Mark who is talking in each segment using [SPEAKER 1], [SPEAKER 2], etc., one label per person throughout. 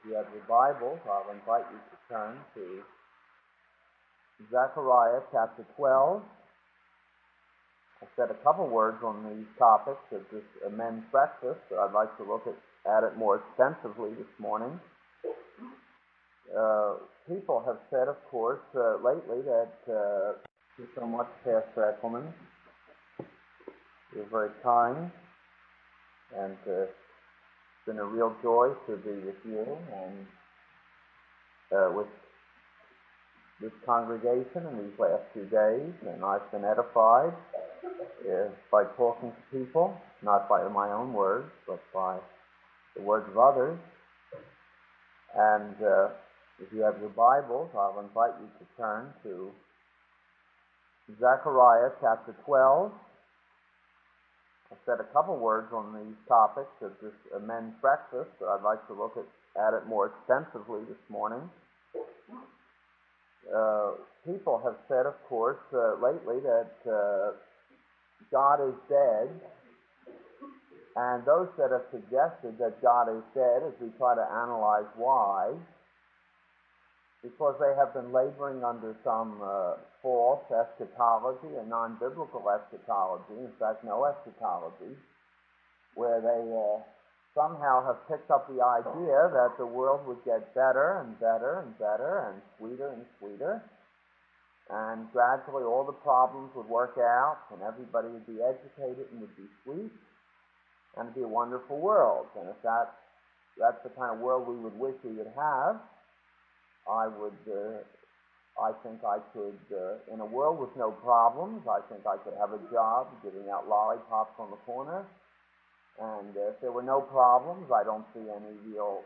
[SPEAKER 1] you have your Bibles, I'll invite you to turn to Zechariah chapter 12. I said a couple words on these topics of this men's breakfast, but I'd like to look at it more extensively this morning. People have said, of course, lately that thank you so much, Pastor Eckelman. You're very kind, and it's been a real joy to be with you and with this congregation in these last few days, and I've been edified by talking to people, not by my own words, but by the words of others. And if you have your Bibles, I'll invite you to turn to Zechariah chapter 12. I said a couple words on these topics of this men's breakfast, but I'd like to look at it more extensively this morning. People have said, of course, lately that God is dead, and those that have suggested that God is dead, as we try to analyze why, because they have been laboring under some false eschatology, a non-biblical eschatology, in fact no eschatology, where they somehow have picked up the idea that the world would get better and better and better and sweeter, and gradually all the problems would work out and everybody would be educated and would be sweet and it'd be a wonderful world. And if that's the kind of world we would wish we would have, I think I could, in a world with no problems, I think I could have a job giving out lollipops on the corner. And if there were no problems, I don't see any real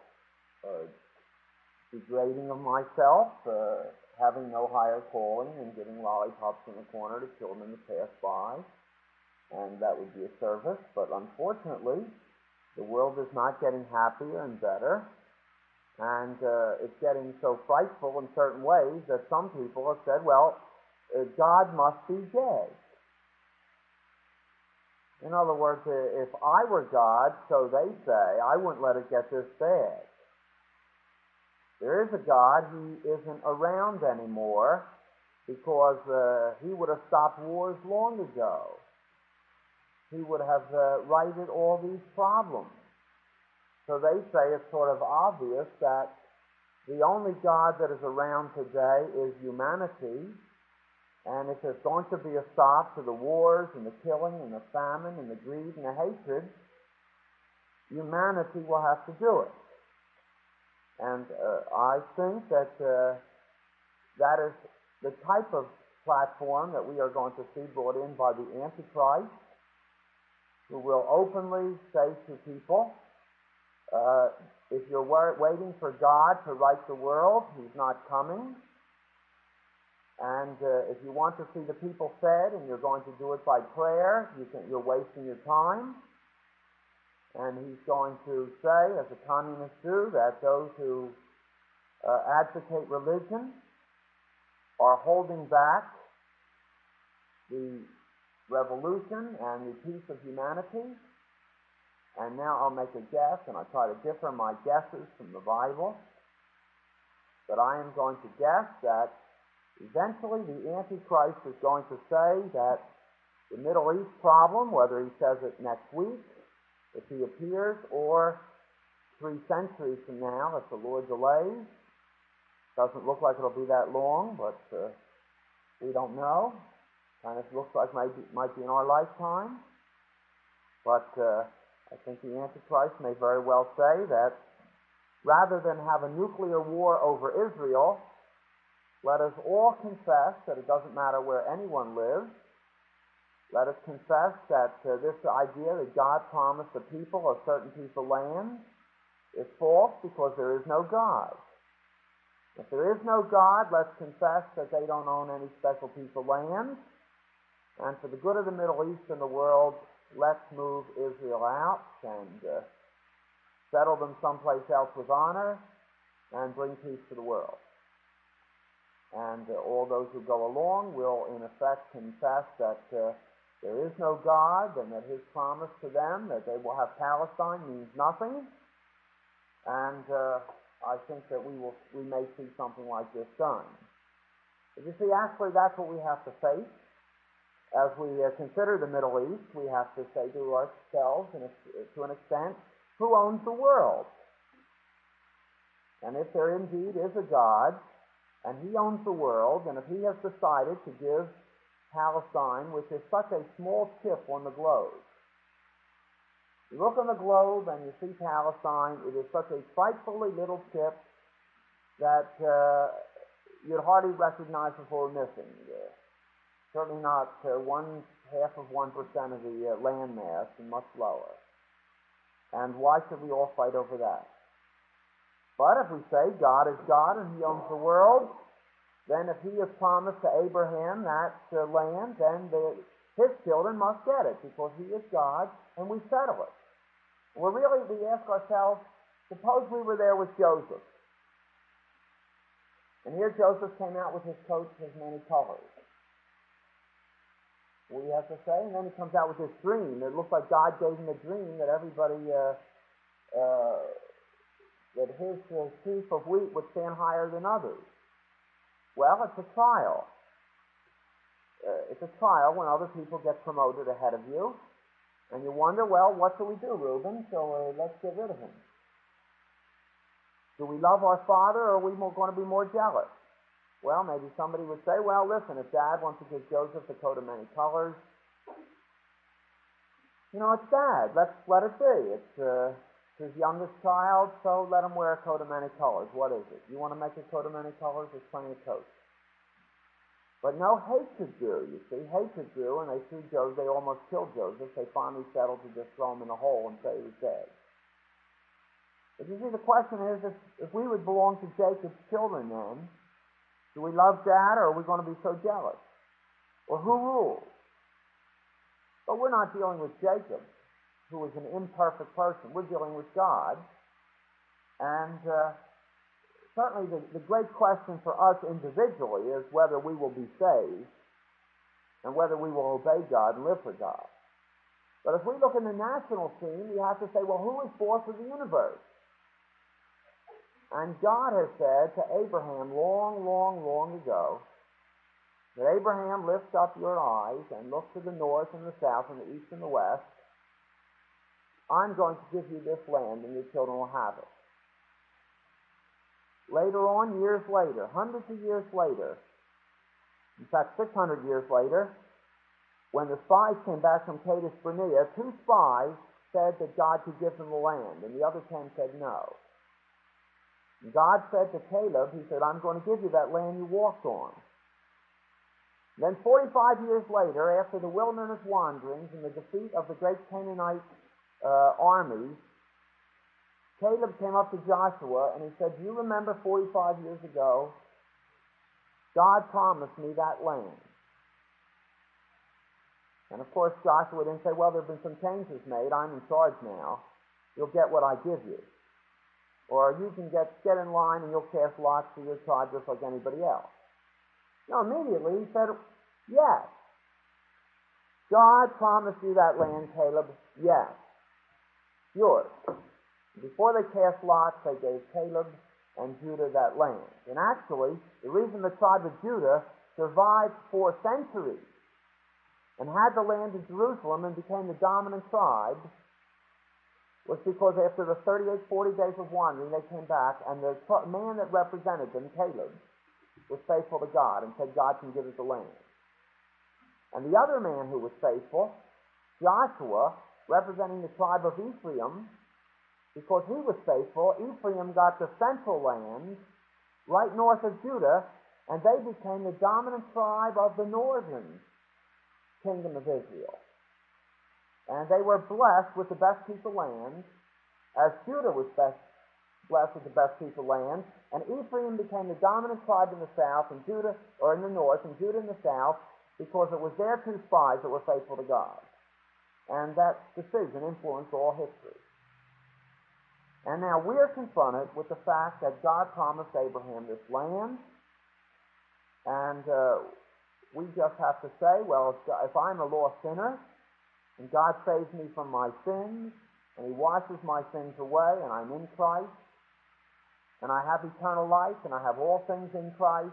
[SPEAKER 1] degrading of myself, having no higher calling and giving lollipops in the corner to children to pass by. And that would be a service. But unfortunately, the world is not getting happier and better. And it's getting so frightful in certain ways that some people have said, well, God must be dead. In other words, if I were God, so they say, I wouldn't let it get this bad. There is a God, he isn't around anymore because he would have stopped wars long ago. He would have righted all these problems. So they say it's sort of obvious that the only God that is around today is humanity, and if there's going to be a stop to the wars and the killing and the famine and the greed and the hatred, humanity will have to do it. And I think that that is the type of platform that we are going to see brought in by the Antichrist, who will openly say to people, if you're waiting for God to right the world, he's not coming. And if you want to see the people fed and you're going to do it by prayer, you're wasting your time. And he's going to say, as the communists do, that those who advocate religion are holding back the revolution and the peace of humanity. And now I'll make a guess, and I try to differ my guesses from the Bible, but I am going to guess that eventually the Antichrist is going to say that the Middle East problem, whether he says it next week, if he appears, or 3 centuries from now, if the Lord delays, doesn't look like it'll be that long, but we don't know. Kind of looks like might be in our lifetime, but I think the Antichrist may very well say that rather than have a nuclear war over Israel, let us all confess that it doesn't matter where anyone lives. Let us confess that this idea that God promised the people a certain piece of land is false because there is no God. If there is no God, let's confess that they don't own any special piece of land. And for the good of the Middle East and the world, let's move Israel out and settle them someplace else with honor and bring peace to the world. And all those who go along will, in effect, confess that there is no God and that his promise to them that they will have Palestine means nothing. And I think that we may see something like this done. But you see, actually, that's what we have to face. As we consider the Middle East, we have to say to ourselves, to an extent, who owns the world? And if there indeed is a God, and He owns the world, and if He has decided to give Palestine, which is such a small chip on the globe, you look on the globe and you see Palestine, it is such a frightfully little chip that you'd hardly recognize before missing. Certainly not 1/2 of 1% of the land mass, and much lower. And why should we all fight over that? But if we say God is God and He owns the world, then if He has promised to Abraham that land, then his children must get it, because He is God, and we settle it. We ask ourselves, suppose we were there with Joseph, and here Joseph came out with his coat of many colors. We have to say, and then he comes out with this dream. It looks like God gave him a dream that everybody, that his sheaf of wheat would stand higher than others. Well, it's a trial. It's a trial when other people get promoted ahead of you. And you wonder, well, what shall we do, Reuben? So let's get rid of him. Do we love our father, or are we going to be more jealous? Well, maybe somebody would say, well, listen, if Dad wants to give Joseph the coat of many colors, it's Dad. Let's let it be. It's his youngest child, so let him wear a coat of many colors. What is it? You want to make a coat of many colors? There's plenty of coats. But no, hatred grew, you see. Hatred grew, and they threw Joseph. They almost killed Joseph. They finally settled to just throw him in a hole and say he was dead. But you see, the question is, if we would belong to Jacob's children then, do we love Dad, or are we going to be so jealous? Or who rules? But we're not dealing with Jacob, who is an imperfect person. We're dealing with God. And certainly the great question for us individually is whether we will be saved and whether we will obey God and live for God. But if we look in the national scene, we have to say, well, who is boss of the universe? And God has said to Abraham long, long, long ago that, Abraham, lift up your eyes and look to the north and the south and the east and the west. I'm going to give you this land, and your children will have it. Later on, years later, hundreds of years later, in fact 600 years later, when the spies came back from Kadesh Barnea, 2 spies said that God could give them the land, and the other 10 said no. And God said to Caleb, He said, I'm going to give you that land you walked on. Then 45 years later, after the wilderness wanderings and the defeat of the great Canaanite armies, Caleb came up to Joshua and he said, do you remember 45 years ago, God promised me that land? And of course Joshua didn't say, well, there have been some changes made, I'm in charge now, you'll get what I give you. Or you can get in line and you'll cast lots for your tribe just like anybody else. No, immediately he said, yes. God promised you that land, Caleb. Yes. Yours. Before they cast lots, they gave Caleb and Judah that land. And actually, the reason the tribe of Judah survived for centuries and had the land of Jerusalem and became the dominant tribe was because after the 38, 40 days of wandering, they came back, and the man that represented them, Caleb, was faithful to God and said, God can give us the land. And the other man who was faithful, Joshua, representing the tribe of Ephraim, because he was faithful, Ephraim got the central land right north of Judah, and they became the dominant tribe of the northern kingdom of Israel. And they were blessed with the best piece of land, as Judah was blessed with the best piece of land, and Ephraim became the dominant tribe in the south, and Judah, or in the north, and Judah in the south, because it was their 2 spies that were faithful to God. And that decision influenced all history. And now we're confronted with the fact that God promised Abraham this land, and we just have to say, well, if I'm a lost sinner, and God saves me from my sins, and He washes my sins away, and I'm in Christ, and I have eternal life, and I have all things in Christ,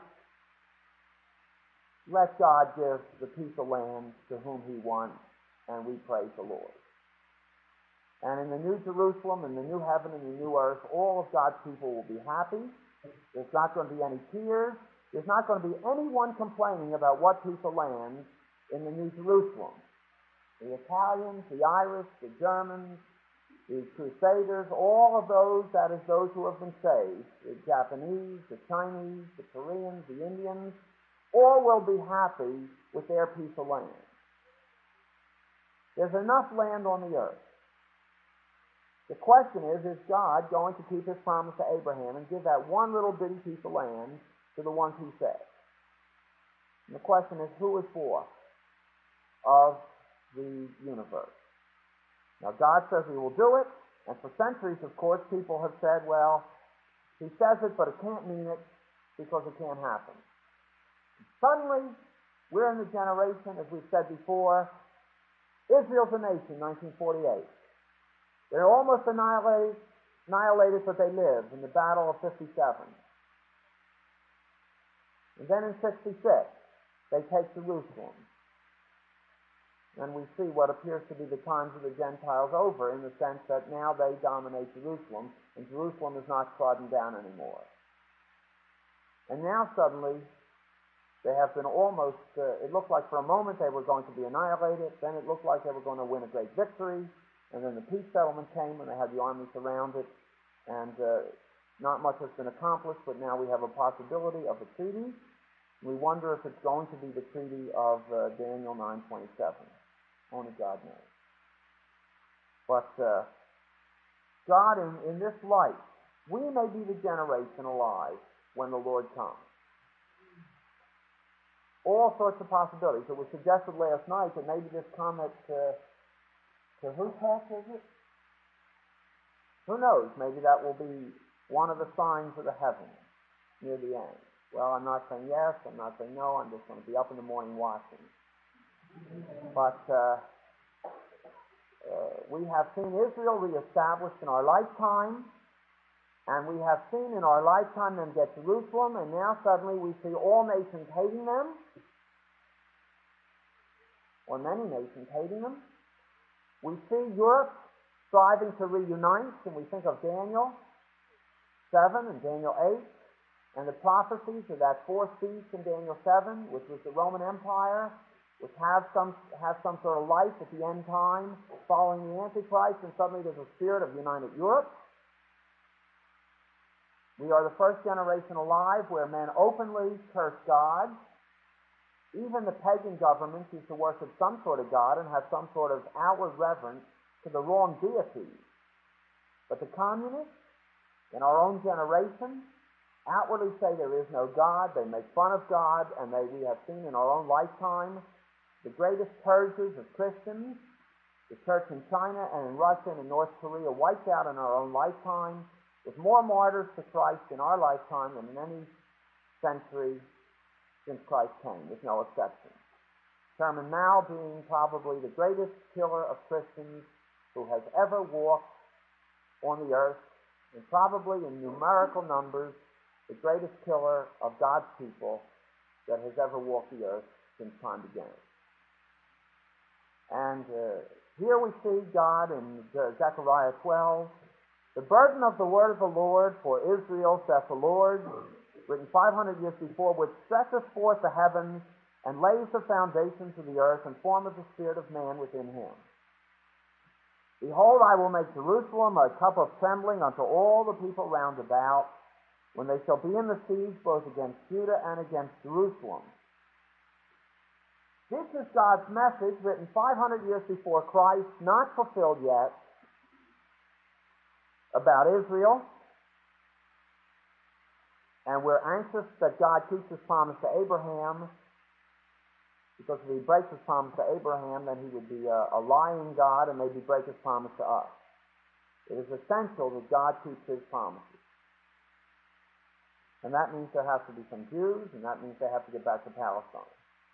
[SPEAKER 1] let God give the piece of land to whom He wants, and we praise the Lord. And in the New Jerusalem, in the new heaven, and the new earth, all of God's people will be happy. There's not going to be any tears. There's not going to be anyone complaining about what piece of land in the New Jerusalem. The Italians, the Irish, the Germans, the Crusaders, all of those, that is, those who have been saved, the Japanese, the Chinese, the Koreans, the Indians, all will be happy with their piece of land. There's enough land on the earth. The question is God going to keep His promise to Abraham and give that one little bitty piece of land to the ones He said? And the question is, who is for of the universe? Now, God says He will do it, and for centuries, of course, people have said, well, He says it, but it can't mean it because it can't happen. And suddenly, we're in the generation, as we've said before, Israel's a nation, 1948. They're almost annihilated, but they live in the Battle of 57. And then in 66, they take Jerusalem. And we see what appears to be the times of the Gentiles over, in the sense that now they dominate Jerusalem, and Jerusalem is not trodden down anymore. And now suddenly, they have been almost, it looked like for a moment they were going to be annihilated, then it looked like they were going to win a great victory, and then the peace settlement came when they had the army surrounded, and not much has been accomplished, but now we have a possibility of a treaty. We wonder if it's going to be the treaty of Daniel 9:27. Only God knows. But God, in this life, we may be the generation alive when the Lord comes. All sorts of possibilities. It was suggested last night that maybe this comet, to whose path is it? Who knows? Maybe that will be one of the signs of the heavens near the end. Well, I'm not saying yes, I'm not saying no, I'm just going to be up in the morning watching. But we have seen Israel reestablished in our lifetime, and we have seen in our lifetime them get Jerusalem, and now suddenly we see all nations hating them, or many nations hating them. We see Europe striving to reunite, and we think of Daniel 7 and Daniel 8, and the prophecies of that fourth beast in Daniel 7, which was the Roman Empire, which has some sort of life at the end time, following the Antichrist, and suddenly there's a spirit of united Europe. We are the first generation alive where men openly curse God. Even the pagan governments used to worship some sort of God and have some sort of outward reverence to the wrong deities. But the communists, in our own generation, outwardly say there is no God. They make fun of God, and we have seen in our own lifetime the greatest purges of Christians, the church in China and in Russia and in North Korea, wiped out in our own lifetime, with more martyrs to Christ in our lifetime than in any century since Christ came, with no exception. Chairman Mao being probably the greatest killer of Christians who has ever walked on the earth, and probably in numerical numbers, the greatest killer of God's people that has ever walked the earth since time began. And here we see God in Zechariah 12, the burden of the word of the Lord for Israel, saith the Lord, written 500 years before, which stretcheth forth the heavens and lays the foundations of the earth and formeth the spirit of man within him. Behold, I will make Jerusalem a cup of trembling unto all the people round about, when they shall be in the siege both against Judah and against Jerusalem. This is God's message written 500 years before Christ, not fulfilled yet, about Israel. And we're anxious that God keeps His promise to Abraham, because if He breaks His promise to Abraham, then He would be a lying God and maybe break His promise to us. It is essential that God keeps His promises. And that means there have to be some Jews, and that means they have to get back to Palestine.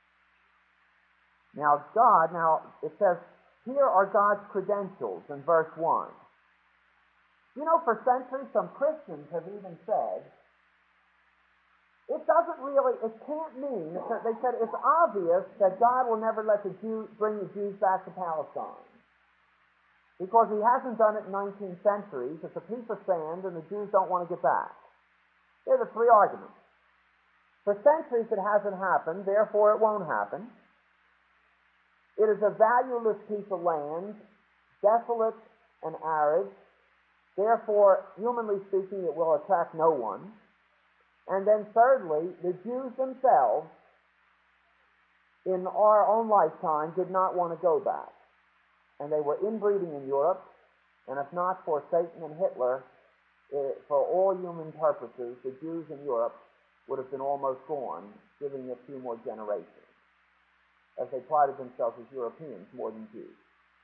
[SPEAKER 1] Now it says, here are God's credentials in verse 1. You know, for centuries, some Christians have even said, it can't mean, they said it's obvious that God will never let bring the Jews back to Palestine. Because he hasn't done it in 19 centuries. It's a piece of sand and the Jews don't want to get back. They're the three arguments. For centuries it hasn't happened, therefore it won't happen. It is a valueless piece of land, desolate and arid. Therefore, humanly speaking, it will attract no one. And then thirdly, the Jews themselves, in our own lifetime, did not want to go back. And they were inbreeding in Europe, and if not for Satan and Hitler, for all human purposes, the Jews in Europe would have been almost gone, giving a few more generations, as they prided themselves as Europeans more than Jews.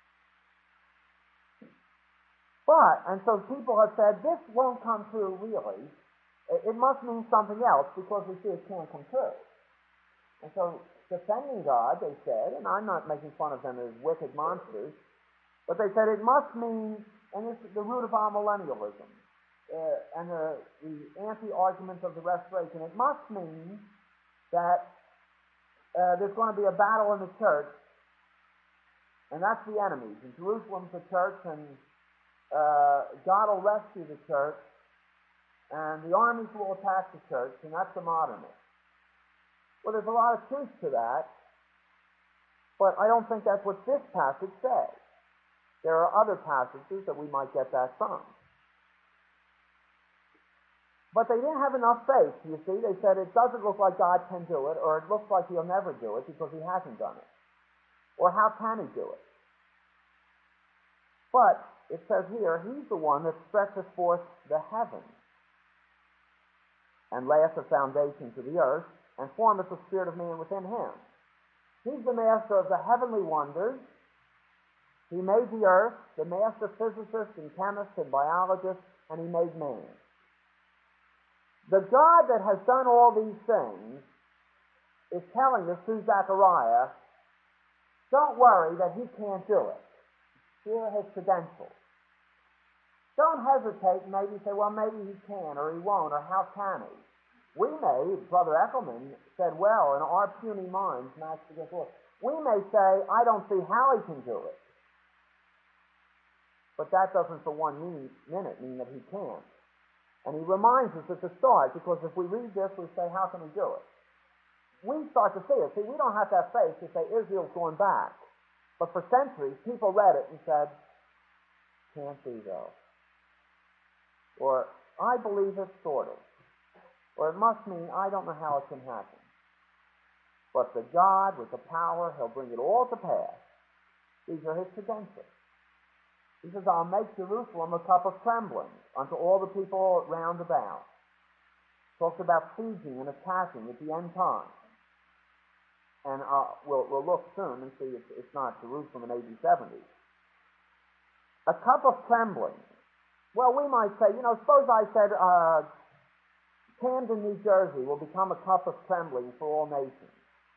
[SPEAKER 1] And so people have said, this won't come true really. It must mean something else because we see it can't come true. And so, defending God, they said, and I'm not making fun of them as wicked monsters, but they said it must mean, and this is the root of amillennialism, and the anti-argument of the restoration, it must mean that there's going to be a battle in the church, and that's the enemies. And Jerusalem's the church, and God will rescue the church, and the armies will attack the church, and that's the modernists. Well, there's a lot of truth to that, but I don't think that's what this passage says. There are other passages that we might get that from. But they didn't have enough faith, you see. They said it doesn't look like God can do it, or it looks like he'll never do it because he hasn't done it. Or how can he do it? But it says here, he's the one that stretches forth the heavens and layeth a foundation to the earth, and formeth the spirit of man within him. He's the master of the heavenly wonders. He made the earth, the master physicist and chemist and biologist, and he made man. The God that has done all these things is telling us through Zechariah, don't worry that he can't do it. Here are his credentials. Don't hesitate and maybe say, well, maybe he can, or he won't, or how can he? We may, Brother Eckelman said, well, in our puny minds, we may say, I don't see how he can do it. But that doesn't for 1 minute mean that he can't. And he reminds us at the start, because if we read this, we say, how can he do it? We start to see it. See, we don't have to have faith to say Israel's going back. But for centuries, people read it and said, can't be though. Or, I believe it, sort of. Or it must mean, I don't know how it can happen. But the God with the power, he'll bring it all to pass. These are his credentials. He says, I'll make Jerusalem a cup of trembling unto all the people round about. Talks about sieging and attacking at the end time. And we'll look soon and see it's not Jerusalem in AD 70. A cup of trembling. Well, we might say, suppose I said Camden, New Jersey will become a cup of trembling for all nations.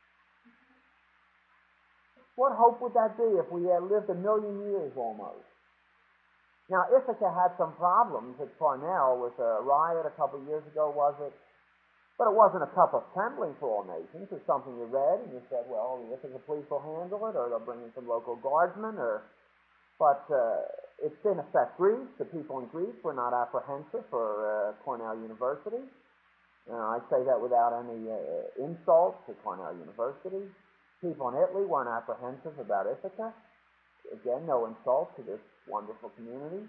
[SPEAKER 1] What hope would that be if we had lived 1 million years almost? Now, Ithaca had some problems at Cornell with a riot a couple of years ago, was it? But it wasn't a cup of trembling for all nations. It's something you read and you said, well, the Ithaca police will handle it, or they'll bring in some local guardsmen, but it didn't affect Greece. The people in Greece were not apprehensive for Cornell University. I say that without any insult to Cornell University. People in Italy weren't apprehensive about Ithaca. Again, no insult to this wonderful community.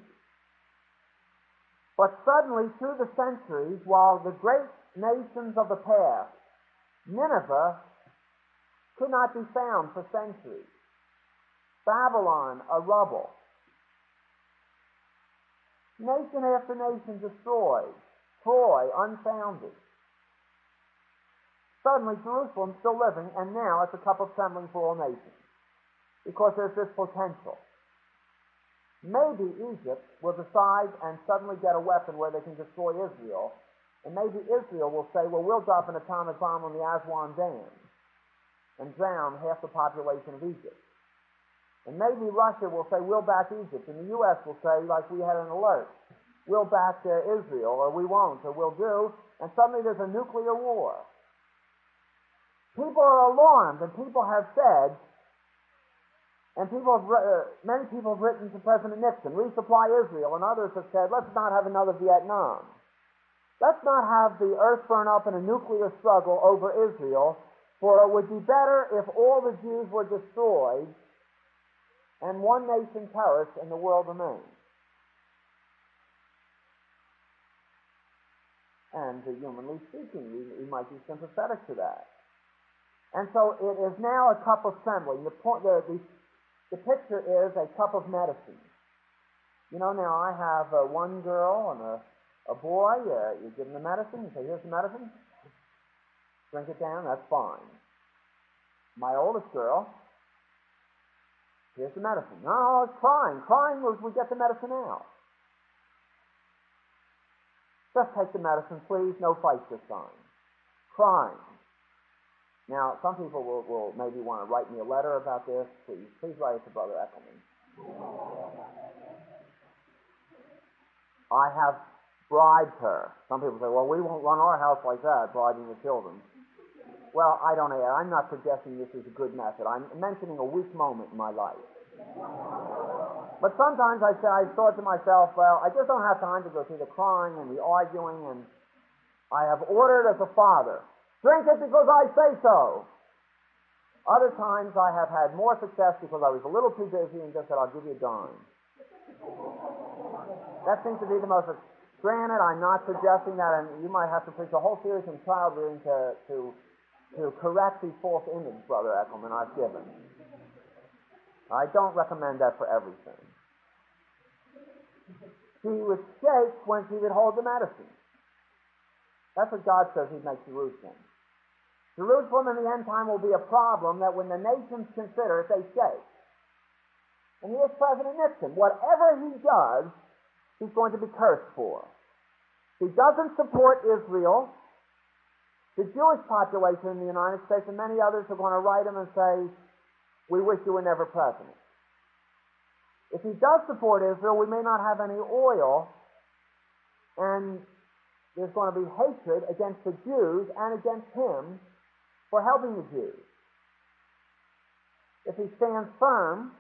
[SPEAKER 1] But suddenly, through the centuries, while the great nations of the past, Nineveh could not be found for centuries. Babylon, a rubble. Nation after nation destroyed. Troy, unfounded. Suddenly, Jerusalem still living, and now it's a cup of trembling for all nations. Because there's this potential. Maybe Egypt will decide and suddenly get a weapon where they can destroy Israel, and maybe Israel will say, well, we'll drop an atomic bomb on the Aswan Dam and drown half the population of Egypt. And maybe Russia will say, we'll back Egypt, and the U.S. will say, like we had an alert, we'll back Israel, or we won't, or we'll do, and suddenly there's a nuclear war. People are alarmed, and people have said, and many people have written to President Nixon, resupply Israel, and others have said, let's not have another Vietnam. Let's not have the earth burn up in a nuclear struggle over Israel, for it would be better if all the Jews were destroyed and one nation perished and the world remained. And humanly speaking, we might be sympathetic to that. And so it is now a cup of trembling. The picture is a cup of medicine. You know, now I have one girl and a boy. You give them the medicine. You say, here's the medicine. Drink it down. That's fine. My oldest girl, here's the medicine. No, it's crying. Crying we get the medicine out. Just take the medicine, please. No fight this time. Crying. Now, some people will maybe want to write me a letter about this. Please write it to Brother Eckelman. I have bribed her. Some people say, well, we won't run our house like that, bribing the children. Well, I don't know. I'm not suggesting this is a good method. I'm mentioning a weak moment in my life. But sometimes I thought to myself, well, I just don't have time to go through the crying and the arguing, and I have ordered as a father, drink it because I say so. Other times I have had more success because I was a little too busy and just said, I'll give you a dime. That seems to be the most... Granted, I'm not suggesting that, and you might have to preach a whole series in child rearing to correct the false image, Brother Eckelman, I've given. I don't recommend that for everything. She would shake when she would hold the medicine. That's what God says He'd make Jerusalem. Jerusalem in the end time will be a problem that when the nations consider it, they shake. And here's President Nixon. Whatever he does, he's going to be cursed for. He doesn't support Israel. The Jewish population in the United States and many others are going to write him and say, we wish you were never president. If he does support Israel, we may not have any oil, and there's going to be hatred against the Jews and against him for helping the Jews. If he stands firm,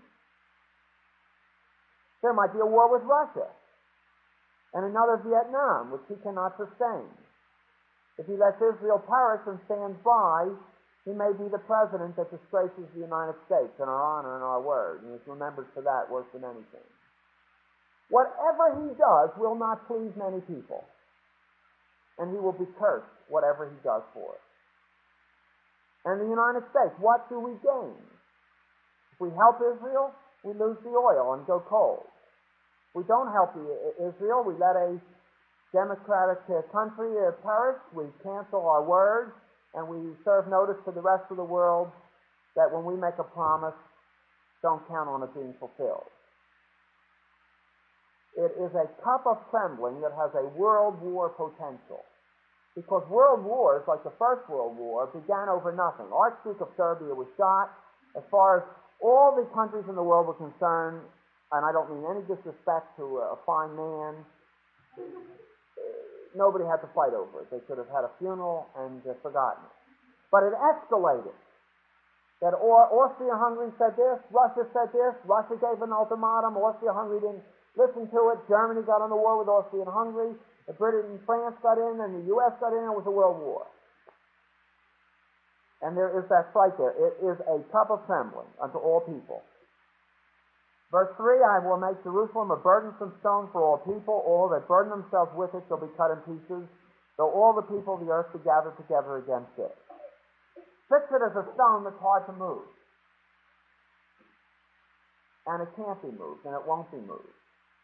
[SPEAKER 1] there might be a war with Russia and another Vietnam, which he cannot sustain. If he lets Israel perish and stands by, he may be the president that disgraces the United States and our honor and our word, and is remembered for that worse than anything. Whatever he does will not please many people, and he will be cursed, whatever he does for it. And the United States, what do we gain? If we help Israel, we lose the oil and go cold. If we don't help Israel, we let a democratic country perish, we cancel our word, and we serve notice to the rest of the world that when we make a promise, don't count on it being fulfilled. It is a cup of trembling that has a world war potential. Because world wars, like the First World War, began over nothing. Archduke of Serbia was shot. As far as all the countries in the world were concerned, and I don't mean any disrespect to a fine man, nobody had to fight over it. They could have had a funeral and forgotten it. But it escalated. That Austria-Hungary said this, Russia said this, Russia gave an ultimatum, Austria-Hungary didn't listen to it, Germany got in the war with Austria and Hungary, the Britain and France got in, and the U.S. got in, and it was a world war. And there is that fight there. It is a cup of trembling unto all people. Verse 3, I will make Jerusalem a burdensome stone for all people. All that burden themselves with it shall be cut in pieces, though all the people of the earth be gathered together against it. Fix it as a stone that's hard to move. And it can't be moved, and it won't be moved.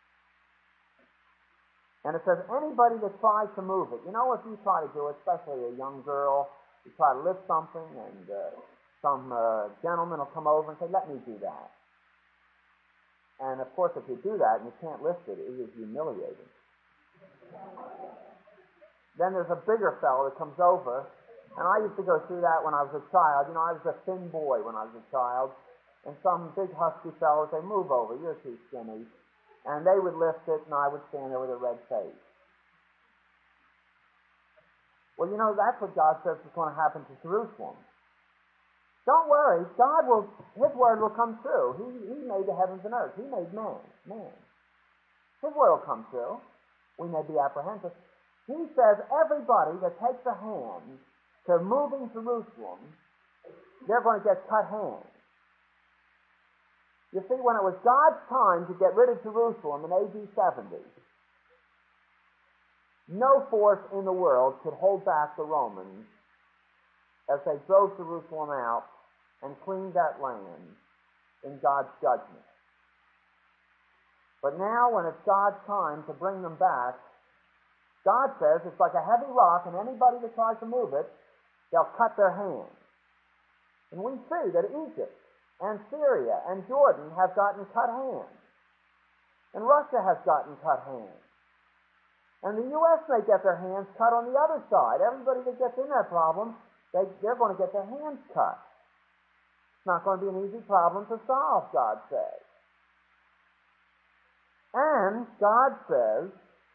[SPEAKER 1] And it says, anybody that tries to move it, you know, if you try to do it, especially a young girl, you try to lift something, and some gentleman will come over and say, let me do that. And, of course, if you do that and you can't lift it, it is humiliating. Then there's a bigger fellow that comes over, and I used to go through that when I was a child. You know, I was a thin boy when I was a child, and some big husky fellow would say, move over, you're too skinny. and they would lift it, and I would stand there with a red face. Well, that's what God says is going to happen to Jerusalem. Don't worry, His word will come true. He made the heavens and earth. He made man. His word will come true. We may be apprehensive. He says everybody that takes a hand to moving Jerusalem, they're going to get cut hands. You see, when it was God's time to get rid of Jerusalem in AD 70, no force in the world could hold back the Romans as they drove Jerusalem out and cleaned that land in God's judgment. But now, when it's God's time to bring them back, God says it's like a heavy rock, and anybody that tries to move it, they'll cut their hands. And we see that Egypt and Syria and Jordan have gotten cut hands. And Russia has gotten cut hands. And the U.S. may get their hands cut on the other side. Everybody that gets in that problem, they're going to get their hands cut. It's not going to be an easy problem to solve, God says. And God says,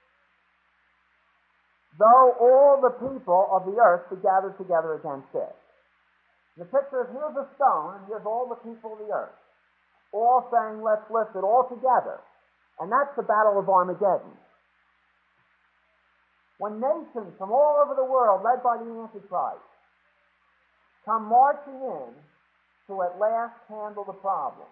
[SPEAKER 1] though all the people of the earth be gathered together against it. The picture is, here's a stone, and here's all the people of the earth, all saying, let's lift it all together. And that's the Battle of Armageddon. When nations from all over the world, led by the Antichrist, come marching in to at last handle the problem,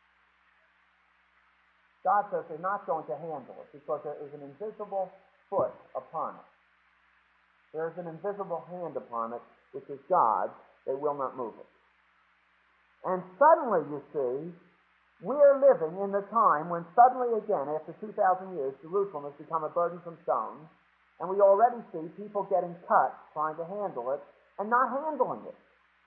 [SPEAKER 1] God says they're not going to handle it because there is an invisible foot upon it. There is an invisible hand upon it, which is God. They will not move it. And suddenly, you see, we're living in the time when suddenly again, after 2,000 years, Jerusalem has become a burdensome stone, and we already see people getting cut trying to handle it and not handling it.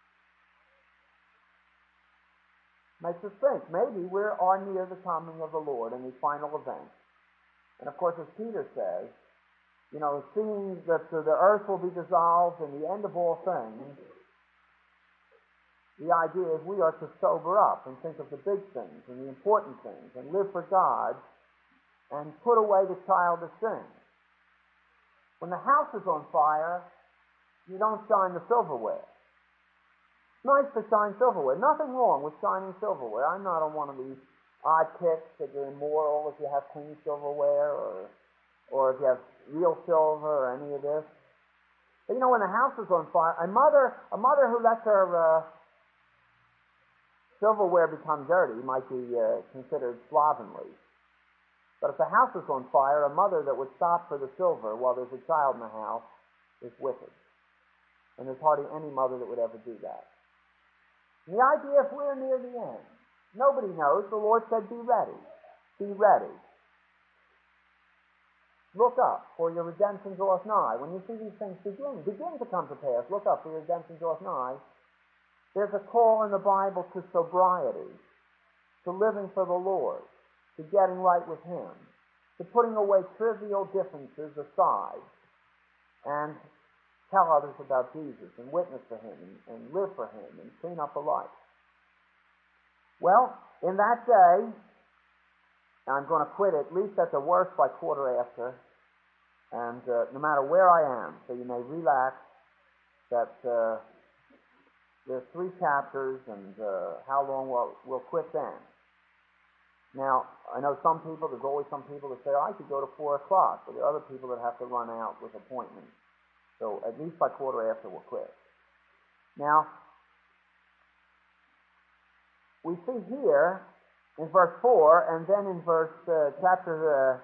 [SPEAKER 1] Makes us think, maybe we are near the coming of the Lord and the final event. And of course, as Peter says, seeing that the earth will be dissolved and the end of all things, the idea is we are to sober up and think of the big things and the important things and live for God and put away the childish things. When the house is on fire, you don't shine the silverware. It's nice to shine silverware. Nothing wrong with shining silverware. I'm not on one of these odd kicks that you're immoral if you have clean silverware or if you have real silver or any of this. But when the house is on fire, a mother who lets her silverware become dirty might be considered slovenly. But if the house is on fire, a mother that would stop for the silver while there's a child in the house is wicked. And there's hardly any mother that would ever do that. And the idea, if we're near the end, nobody knows. The Lord said, be ready. Be ready. Look up, for your redemption draweth nigh. When you see these things begin to come to pass, look up, for your redemption draweth nigh. There's a call in the Bible to sobriety, to living for the Lord, to getting right with Him, to putting away trivial differences aside and tell others about Jesus and witness for Him and live for Him and clean up a life. Well, in that day, I'm going to quit at least at the worst by quarter after, and no matter where I am, so you may relax that there's 3 chapters, and how long we'll quit then. Now, I know there's always some people that say, I could go to 4 o'clock, but there are other people that have to run out with appointments. So at least by quarter after we'll quit. Now, we see here in verse 4, and then in verse chapter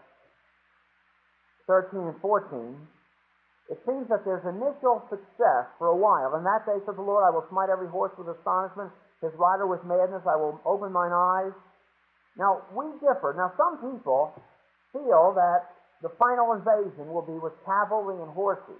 [SPEAKER 1] 13 and 14, it seems that there's initial success for a while. In that day, says the Lord, I will smite every horse with astonishment, his rider with madness, I will open mine eyes. Now, we differ. Now, some people feel that the final invasion will be with cavalry and horses.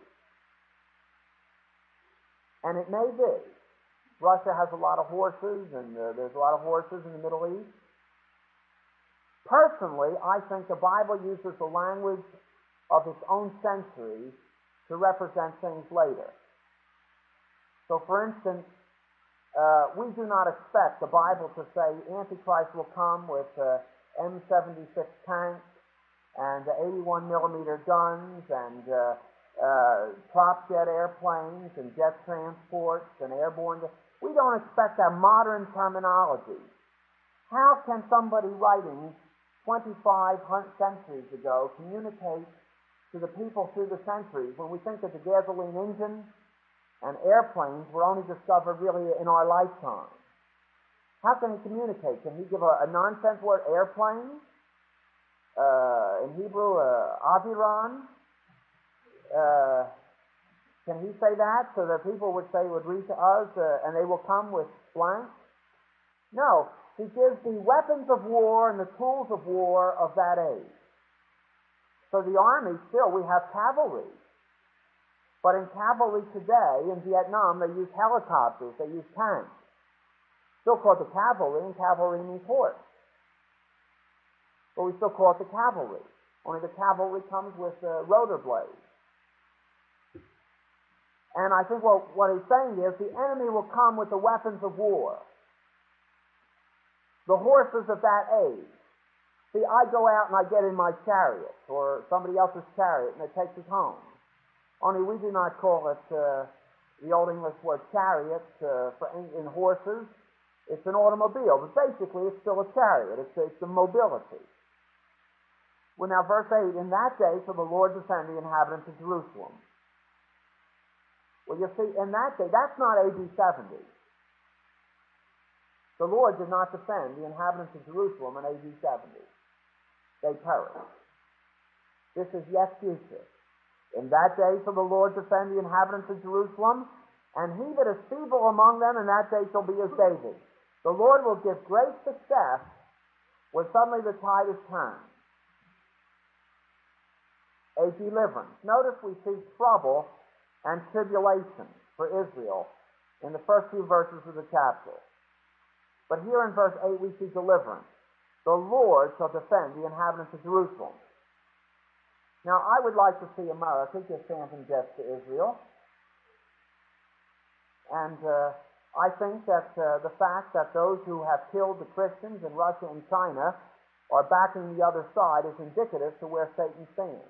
[SPEAKER 1] And it may be. Russia has a lot of horses, and there's a lot of horses in the Middle East. Personally, I think the Bible uses the language of its own centuries to represent things later. So, for instance, we do not expect the Bible to say Antichrist will come with M76 tanks and 81 millimeter guns and prop jet airplanes and jet transports and airborne. We don't expect a modern terminology. How can somebody writing 25 centuries ago communicate to the people through the centuries when we think that the gasoline engine and airplanes were only discovered really in our lifetime? How can he communicate? Can he give a nonsense word, airplane? In Hebrew, aviron? Can he say that so that people would read to us, and they will come with blank? No. He gives the weapons of war and the tools of war of that age. So the army, still, we have cavalry. But in cavalry today, in Vietnam, they use helicopters, they use tanks. Still called the cavalry, and cavalry means horse. But we still call it the cavalry. Only the cavalry comes with rotor blades. And I think what he's saying is the enemy will come with the weapons of war. The horses of that age. See, I go out and I get in my chariot, or somebody else's chariot, and it takes us home. Only we do not call it the Old English word chariot in horses. It's an automobile, but basically it's still a chariot. It's the mobility. Well, now, verse 8, in that day shall the Lord defend the inhabitants of Jerusalem. Well, you see, in that day, that's not AD 70. The Lord did not defend the inhabitants of Jerusalem in AD 70. They perished. This is yet future. In that day shall the Lord defend the inhabitants of Jerusalem, and he that is feeble among them in that day shall be as David. The Lord will give great success when suddenly the tide is turned. A deliverance. Notice we see trouble and tribulation for Israel in the first few verses of the chapter. But here in verse 8 we see deliverance. The Lord shall defend the inhabitants of Jerusalem. Now, I would like to see America give phantom jets to Israel. And I think that the fact that those who have killed the Christians in Russia and China are backing the other side is indicative to where Satan stands.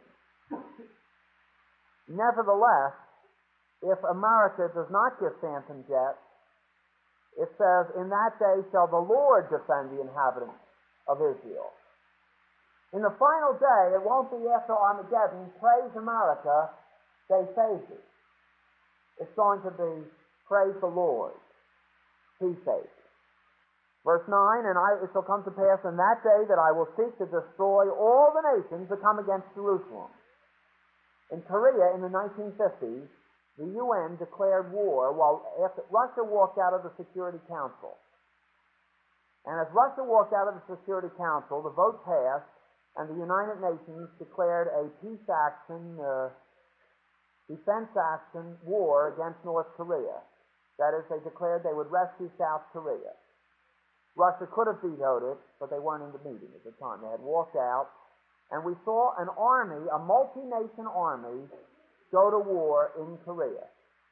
[SPEAKER 1] Nevertheless, if America does not give phantom jets, it says, in that day shall the Lord defend the inhabitants of Israel. In the final day, it won't be after Armageddon, praise America, stay favored. It's going to be praise the Lord, be favored. Verse 9, and it shall come to pass in that day that I will seek to destroy all the nations that come against Jerusalem. In Korea, in the 1950s, the UN declared war after Russia walked out of the Security Council. And as Russia walked out of the Security Council, the vote passed, and the United Nations declared a peace action, defense action war against North Korea. That is, they declared they would rescue South Korea. Russia could have vetoed it, but they weren't in the meeting at the time. They had walked out, and we saw an army, a multi-nation army, go to war in Korea.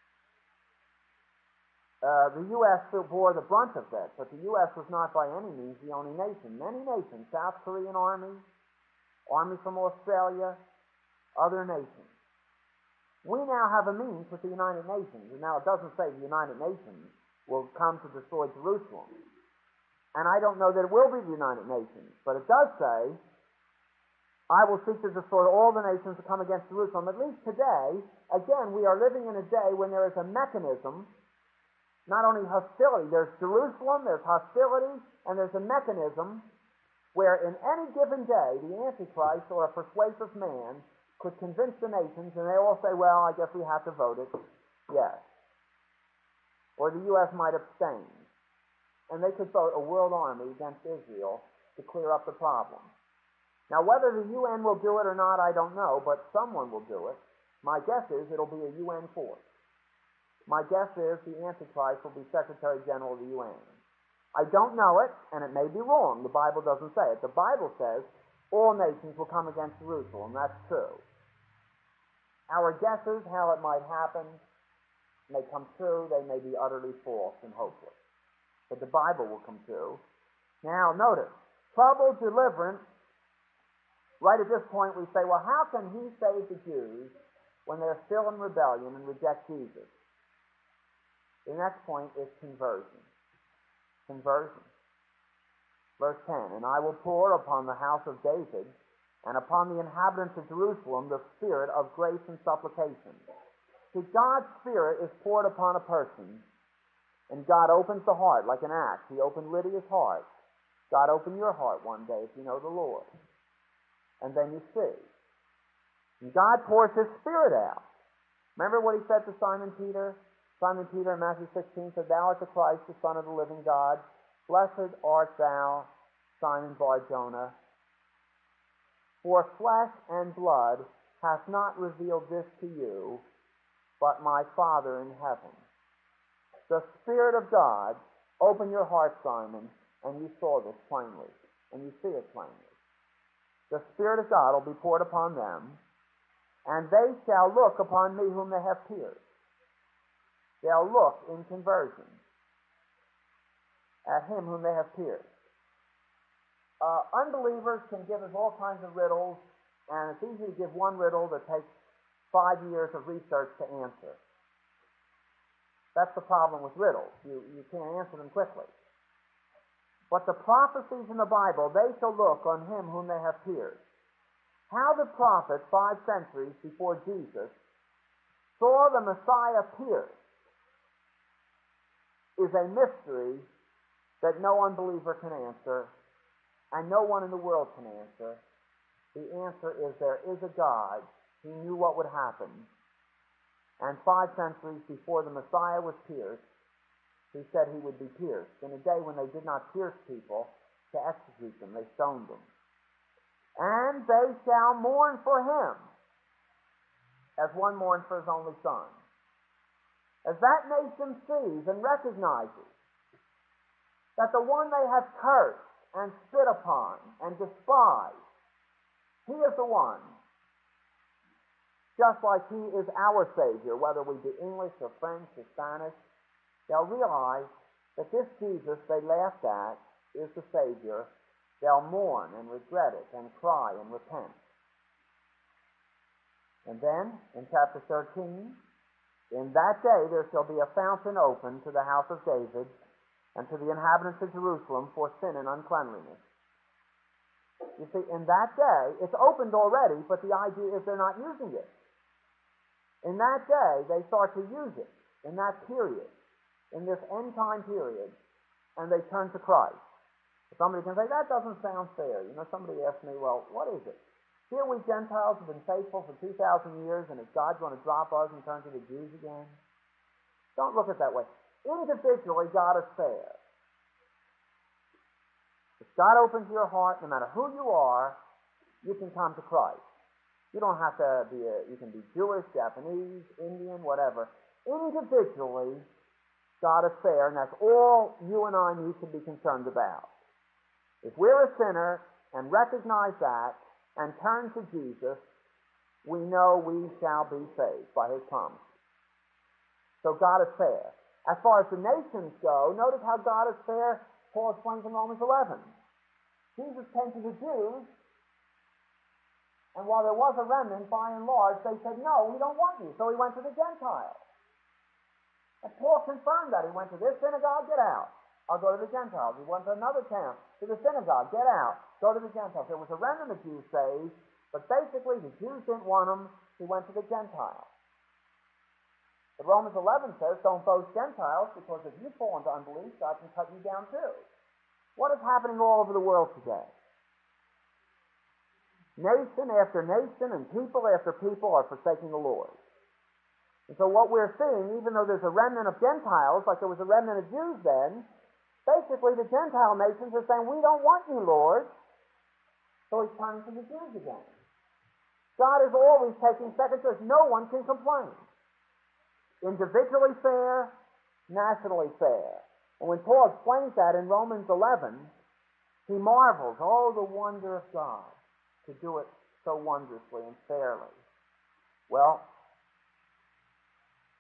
[SPEAKER 1] The U.S. bore the brunt of that, but the U.S. was not by any means the only nation. Many nations, South Korean army from Australia, other nations. We now have a means with the United Nations, and now it doesn't say the United Nations will come to destroy Jerusalem. And I don't know that it will be the United Nations, but it does say, I will seek to destroy all the nations that come against Jerusalem. At least today, again, we are living in a day when there is a mechanism, not only hostility, there's Jerusalem, there's hostility, and there's a mechanism where in any given day, the Antichrist or a persuasive man could convince the nations, and they all say, well, I guess we have to vote it, yes. Or the U.S. might abstain. And they could vote a world army against Israel to clear up the problem. Now, whether the UN will do it or not, I don't know, but someone will do it. My guess is it'll be a UN force. My guess is the Antichrist will be Secretary General of the UN. I don't know it, and it may be wrong. The Bible doesn't say it. The Bible says all nations will come against Jerusalem. That's true. Our guesses how it might happen may come true. They may be utterly false and hopeless. But the Bible will come true. Now, notice, trouble, deliverance. Right at this point we say, well, how can he save the Jews when they're still in rebellion and reject Jesus? The next point is conversion. Conversion. Verse 10, and I will pour upon the house of David and upon the inhabitants of Jerusalem the spirit of grace and supplication. See, God's Spirit is poured upon a person, and God opens the heart like an axe. He opened Lydia's heart. God opened your heart one day if you know the Lord. And then you see. And God pours His Spirit out. Remember what He said to Simon Peter? Simon Peter in Matthew 16 said, Thou art the Christ, the Son of the living God. Blessed art thou, Simon Bar-Jonah. For flesh and blood hath not revealed this to you, but my Father in heaven. The Spirit of God opened your heart, Simon, and you saw this plainly, and you see it plainly. The Spirit of God will be poured upon them, and they shall look upon me whom they have pierced. They'll look in conversion at Him whom they have pierced. Unbelievers can give us all kinds of riddles, and it's easy to give one riddle that takes 5 years of research to answer. That's the problem with riddles. You can't answer them quickly. But the prophecies in the Bible, they shall look on Him whom they have pierced. How the prophets 5 centuries before Jesus saw the Messiah pierced is a mystery that no unbeliever can answer, and no one in the world can answer. The answer is there is a God. He knew what would happen. And 5 centuries before the Messiah was pierced, He said He would be pierced. In a day when they did not pierce people to execute them, they stoned them. And they shall mourn for Him, as one mourns for his only son. As that nation sees and recognizes that the one they have cursed and spit upon and despised, He is the one, just like He is our Savior, whether we be English or French or Spanish. They'll realize that this Jesus they laughed at is the Savior. They'll mourn and regret it and cry and repent. And then, in chapter 13, in that day there shall be a fountain open to the house of David and to the inhabitants of Jerusalem for sin and uncleanliness. You see, in that day, it's opened already, but the idea is they're not using it. In that day, they start to use it, in that period, in this end-time period, and they turn to Christ. Somebody can say, that doesn't sound fair. You know, somebody asked me, well, what is it? Here we Gentiles have been faithful for 2,000 years, and is God going to drop us and turn to the Jews again? Don't look at it that way. Individually, God is fair. If God opens your heart, no matter who you are, you can come to Christ. You don't have to be you can be Jewish, Japanese, Indian, whatever. Individually, God is fair, and that's all you and I need to be concerned about. If we're a sinner and recognize that and turn to Jesus, we know we shall be saved by His promise. So God is fair. As far as the nations go, notice how God is fair. Paul explains in Romans 11. Jesus came to the Jews, and while there was a remnant, by and large, they said, no, we don't want you. So He went to the Gentiles. And Paul confirmed that. He went to this synagogue, get out. I'll go to the Gentiles. He went to another town, to the synagogue, get out. Go to the Gentiles. There was a remnant of Jews saved, but basically the Jews didn't want Him. He went to the Gentiles. But Romans 11 says, don't boast Gentiles, because if you fall into unbelief, God can cut you down too. What is happening all over the world today? Nation after nation and people after people are forsaking the Lord. And so what we're seeing, even though there's a remnant of Gentiles, like there was a remnant of Jews then, basically the Gentile nations are saying, we don't want you, Lord. So He's turning to the Jews again. God is always taking second choice. No one can complain. Individually fair, nationally fair. And when Paul explains that in Romans 11, he marvels, oh, the wonder of God to do it so wondrously and fairly. Well,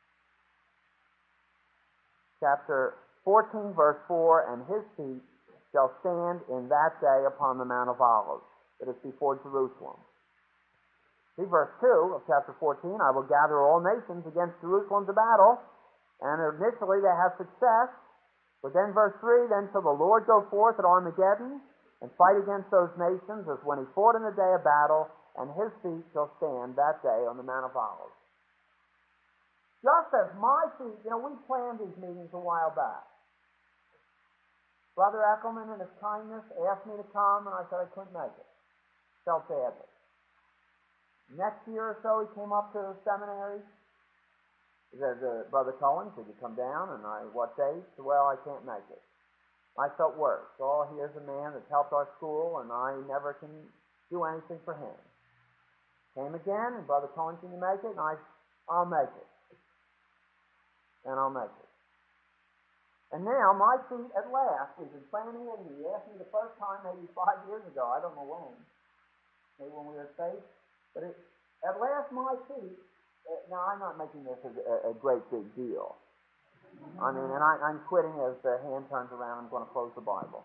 [SPEAKER 1] chapter 14, verse 4, and His feet shall stand in that day upon the Mount of Olives, that is before Jerusalem. See verse 2 of chapter 14, I will gather all nations against Jerusalem to battle, and initially they have success, but then verse 3, then shall the Lord go forth at Armageddon and fight against those nations as when he fought in the day of battle, and his feet shall stand that day on the Mount of Olives. Just as my feet, we planned these meetings a while back. Brother Eckelman, in his kindness, asked me to come, and I said I couldn't make it. Felt badly. Next year or so, he came up to the seminary. He said, Brother Cohen, could you come down? And what date? Well, I can't make it. I felt worse. Oh, here's a man that's helped our school, and I never can do anything for him. Came again, and Brother Cohen, can you make it? And I'll make it. And I'll make it. And now, my feet, at last, we've been planning it, and he asked me the first time maybe 5 years ago. I don't know when. Maybe when we were at Faith. But at last, my feet, now I'm not making this a great big deal. I mean, and I'm quitting as the hand turns around. I'm going to close the Bible.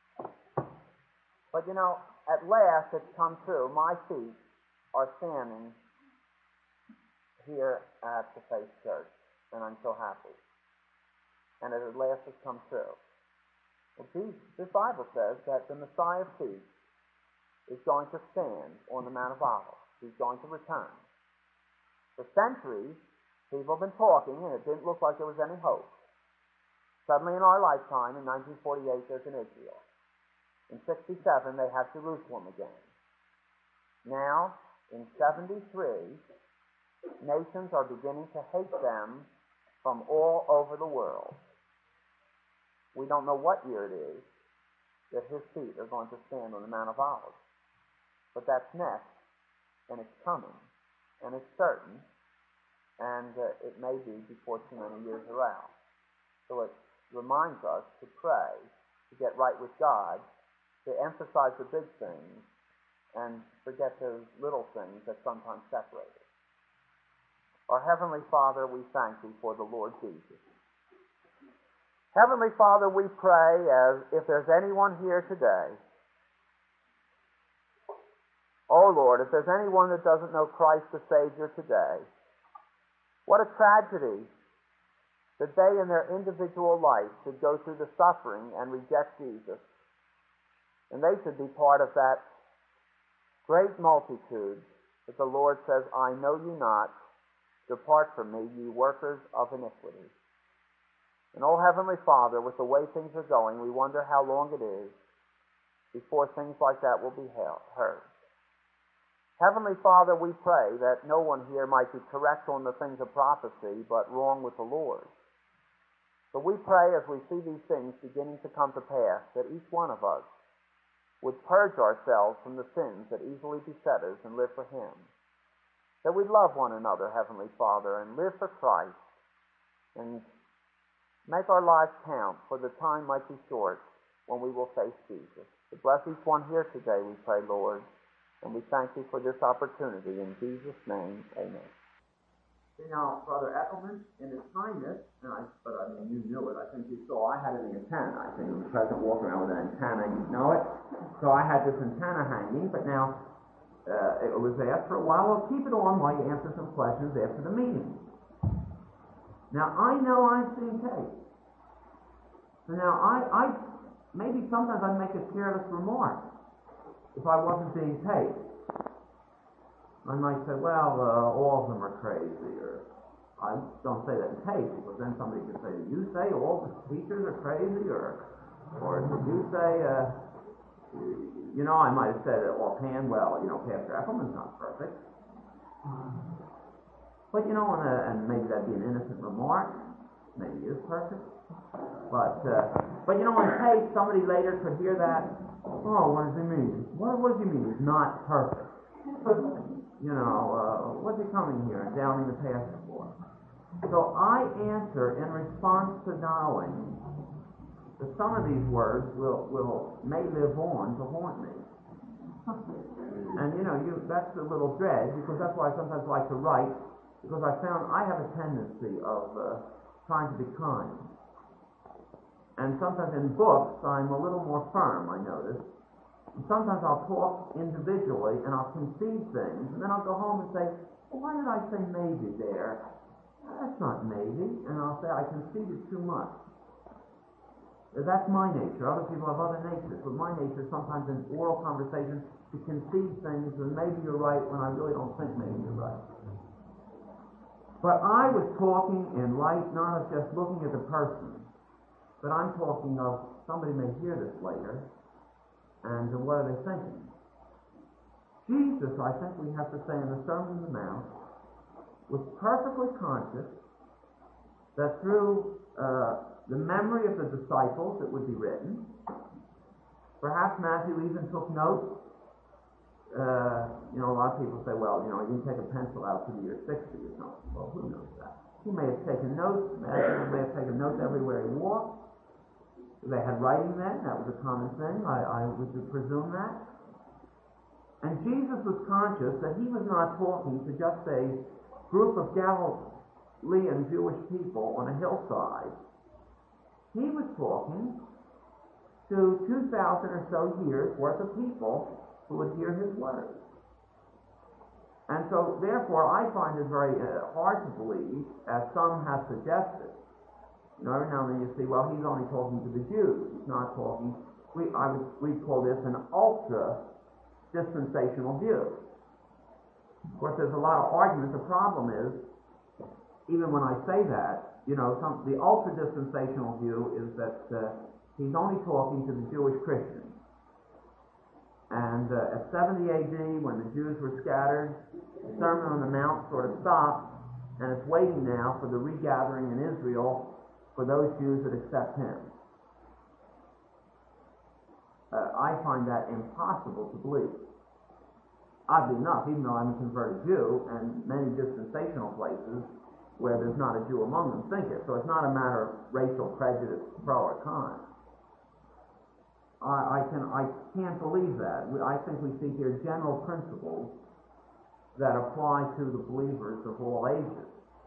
[SPEAKER 1] But at last it's come true. My feet are standing here at the Faith Church, and I'm so happy. And at last it's come true. Well, this Bible says that the Messiah's feet is going to stand on the Mount of Olives. He's going to return. For centuries, people have been talking, and it didn't look like there was any hope. Suddenly in our lifetime, in 1948, there's an Israel. In 1967, they have Jerusalem again. Now, in 1973, nations are beginning to hate them from all over the world. We don't know what year it is that his feet are going to stand on the Mount of Olives. But that's next, and it's coming, and it's certain, and it may be before too many years are out. So it reminds us to pray, to get right with God, to emphasize the big things, and forget those little things that sometimes separate us. Our Heavenly Father, we thank Thee for the Lord Jesus. Heavenly Father, we pray as if there's anyone here today, oh Lord, if there's anyone that doesn't know Christ the Savior today, what a tragedy that they in their individual life should go through the suffering and reject Jesus. And they should be part of that great multitude that the Lord says, I know you not, depart from me, ye workers of iniquity. And oh Heavenly Father, with the way things are going, we wonder how long it is before things like that will be heard. Heavenly Father, we pray that no one here might be correct on the things of prophecy, but wrong with the Lord. But we pray as we see these things beginning to come to pass, that each one of us would purge ourselves from the sins that easily beset us and live for Him. That we'd love one another, Heavenly Father, and live for Christ, and make our lives count, for the time might be short when we will face Jesus. To bless each one here today, we pray, Lord, and we thank You for this opportunity. In Jesus' name, amen. Now, Brother Eckelman, in his kindness, you knew it. I think you saw I had an antenna. I think the President walking around with an antenna, you know it. So I had this antenna hanging, but now it was asked for a while. Well, keep it on while you answer some questions after the meeting. Now, I know I'm being taped. So now, I maybe sometimes I'd make a careless remark if I wasn't being taped. I might say, well, all of them are crazy, or I don't say that in tape, because then somebody could say, did you say all the teachers are crazy, or did you say, I might have said offhand, well, Pastor Eckelman's not perfect. But, and maybe that'd be an innocent remark. Maybe he is perfect. But on tape, somebody later could hear that. Oh, what does he mean? What does he mean? He's not perfect. What's he coming here and downing the pastor for? So I answer in response to knowing that some of these words may live on to haunt me. And that's a little dread, because that's why I sometimes like to write, because I found I have a tendency of trying to be kind. And sometimes in books, I'm a little more firm, I notice. And sometimes I'll talk individually, and I'll concede things, and then I'll go home and say, well, why did I say maybe there? That's not maybe. And I'll say, I conceded too much. That's my nature. Other people have other natures. But my nature sometimes in oral conversations to concede things, and maybe you're right when I really don't think maybe you're right. But I was talking in light not of just looking at the person, but I'm talking of somebody may hear this later, and what are they thinking? Jesus, I think we have to say in the Sermon on the Mount, was perfectly conscious that through the memory of the disciples it would be written. Perhaps Matthew even took notes. A lot of people say, well, he didn't take a pencil out to the year 60 or something. Well, who knows that? He may have taken notes. Matthew may have taken notes everywhere he walked. They had writing then. That was a common thing. I would presume that. And Jesus was conscious that he was not talking to just a group of Galilean Jewish people on a hillside. He was talking to 2,000 or so years worth of people who would hear his words. And so, therefore, I find it very hard to believe, as some have suggested. Every now and then you see, well, he's only talking to the Jews. He's not talking. We call this an ultra-dispensational view. Of course, there's a lot of argument. The problem is, even when I say that, the ultra-dispensational view is that he's only talking to the Jewish Christians. And at 70 A.D., when the Jews were scattered, the Sermon on the Mount sort of stopped, and it's waiting now for the regathering in Israel for those Jews that accept him. I find that impossible to believe. Oddly enough, even though I'm a converted Jew, and many dispensational places where there's not a Jew among them think it. So it's not a matter of racial prejudice, pro or con. I can't believe that. I think we see here general principles that apply to the believers of all ages.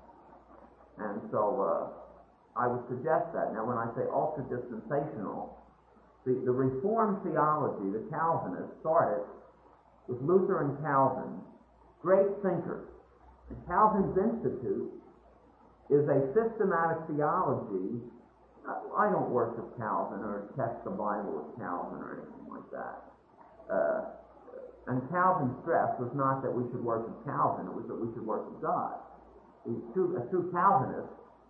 [SPEAKER 1] And so I would suggest that. Now, when I say ultra-dispensational, the Reformed theology, the Calvinists, started with Luther and Calvin, great thinkers. And Calvin's Institute is a systematic theology. I don't worship Calvin or text the Bible with Calvin or anything like that. And Calvin's stress was not that we should worship Calvin, it was that we should worship God. A true Calvinist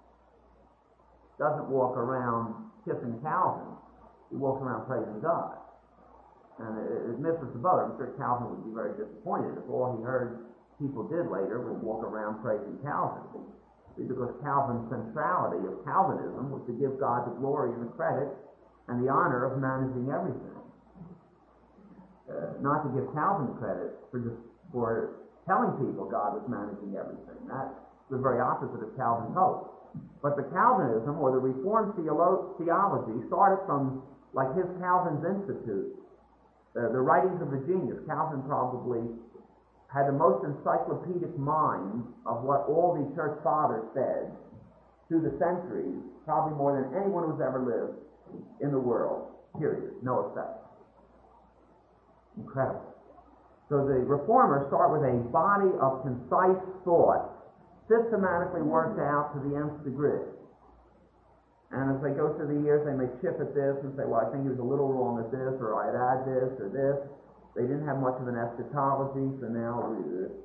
[SPEAKER 1] doesn't walk around kissing Calvin. He walks around praising God. And it misses the boat. I'm sure Calvin would be very disappointed if all he heard people did later was walk around praising Calvin. Because Calvin's centrality of Calvinism was to give God the glory and the credit and the honor of managing everything. Not to give Calvin credit for telling people God was managing everything. That's the very opposite of Calvin's hope. But the Calvinism, or the Reformed theology, started from, like his Calvin's Institute, the writings of the genius. Calvin probably had the most encyclopedic mind of what all the church fathers said through the centuries, probably more than anyone who's ever lived in the world, period. No exception. Incredible. So the Reformers start with a body of concise thought, systematically worked out to the nth degree. And as they go through the years, they may chip at this and say, well, I think he was a little wrong at this, or I'd add this or this. They didn't have much of an eschatology, so now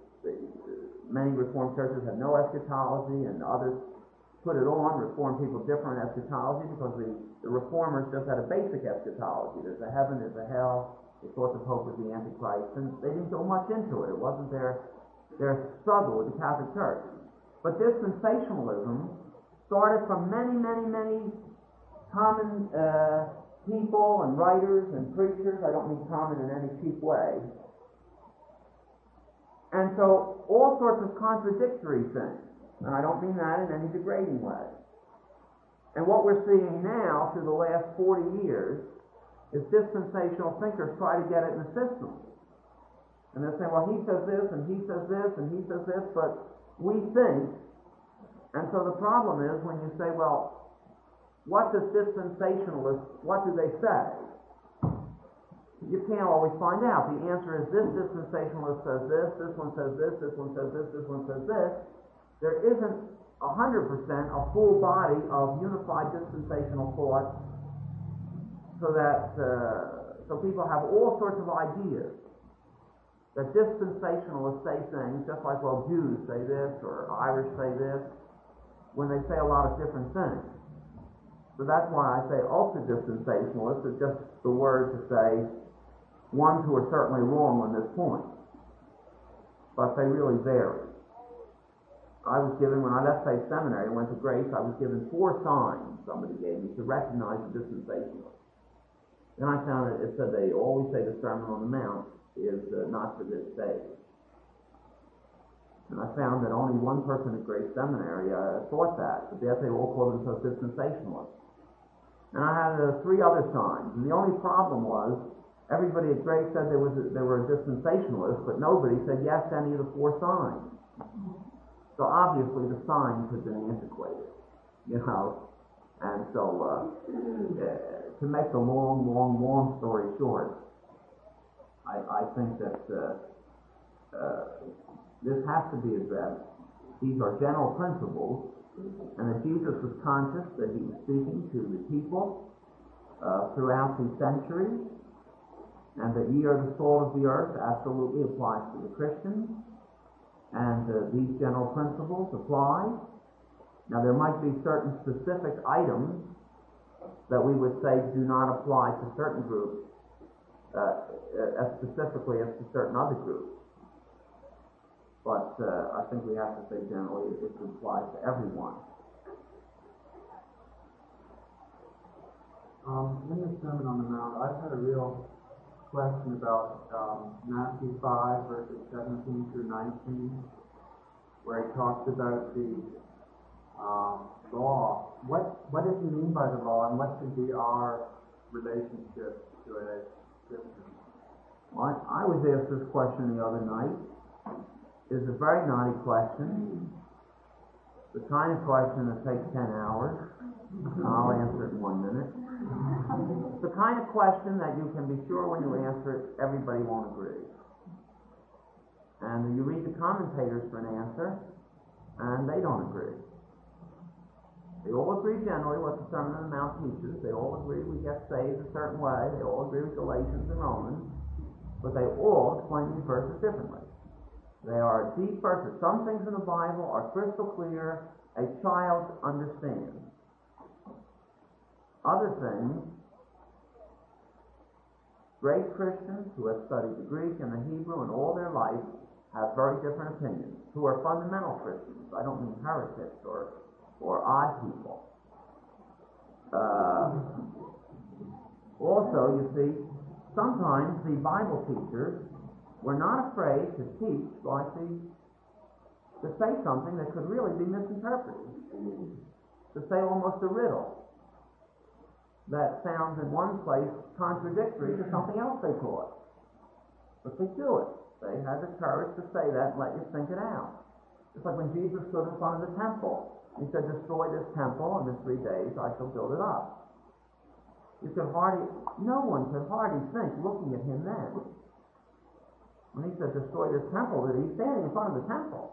[SPEAKER 1] many Reformed churches have no eschatology, and others put it on. Reformed people differ in eschatology because the Reformers just had a basic eschatology. There's a heaven, there's a hell. They thought the Pope was the Antichrist, and they didn't go much into it. It wasn't their struggle with the Catholic Church. But dispensationalism started from many, many, many common people and writers and preachers. I don't mean common in any cheap way. And so all sorts of contradictory things. And I don't mean that in any degrading way. And what we're seeing now through the last 40 years is dispensational thinkers try to get it in the system. And they're saying, well, he says this, and he says this, and he says this, but we think. And so the problem is when you say, well, what do dispensationalists, what do they say? You can't always find out. The answer is this dispensationalist says this one says this one says this one says this. There isn't 100% a full body of unified dispensational thought, so that so people have all sorts of ideas. That dispensationalists say things just like, well, Jews say this or Irish say this, when they say a lot of different things. So that's why I say ultra-dispensationalists is just the word to say ones who are certainly wrong on this point. But they really vary. I was given, when I left Faith Seminary and went to Grace, I was given 4 signs somebody gave me to recognize the dispensationalist. Then I found that it said they always say the Sermon on the Mount is not for this stage. And I found that only one person at Grace Seminary thought that, but yet they all called themselves dispensationalists. And I had 3 other signs, and the only problem was everybody at Grace said they were a dispensationalist, but nobody said yes to any of the 4 signs. So obviously the signs had been antiquated, and so to make the long story short, I think that this has to be addressed. These are general principles, and that Jesus was conscious that he was speaking to the people throughout the centuries, and that ye are the salt of the earth absolutely applies to the Christians, and these general principles apply. Now there might be certain specific items that we would say do not apply to certain groups as specifically as to certain other groups. But I think we have to say generally it applies to everyone.
[SPEAKER 2] In the Sermon on the Mount, I've had a real question about Matthew 5, verses 17 through 19, where he talks about the law. What does he mean by the law, and what should be our relationship to it as Christians?
[SPEAKER 1] Well, I was asked this question the other night. It's a very naughty question. The kind of question that takes 10 hours. I'll answer it in 1 minute. It's the kind of question that you can be sure when you answer it, everybody won't agree. And you read the commentators for an answer, and they don't agree. They all agree generally what the Sermon on the Mount teaches. They all agree we get saved a certain way. They all agree with Galatians and Romans. But they all explain these verses differently. They are deep verses. Some things in the Bible are crystal clear. A child understands. Other things, great Christians who have studied the Greek and the Hebrew in all their life have very different opinions, who are fundamental Christians. I don't mean heretics or odd people. Also, you see, sometimes the Bible teachers were not afraid to teach to say something that could really be misinterpreted, to say almost a riddle that sounds in one place contradictory to something else they taught. But they do it. They had the courage to say that and let you think it out. It's like when Jesus stood in front of the temple. He said, destroy this temple, and in 3 days I shall build it up. No one could hardly think, looking at him then, when he said, destroy this temple, that he's standing in front of the temple.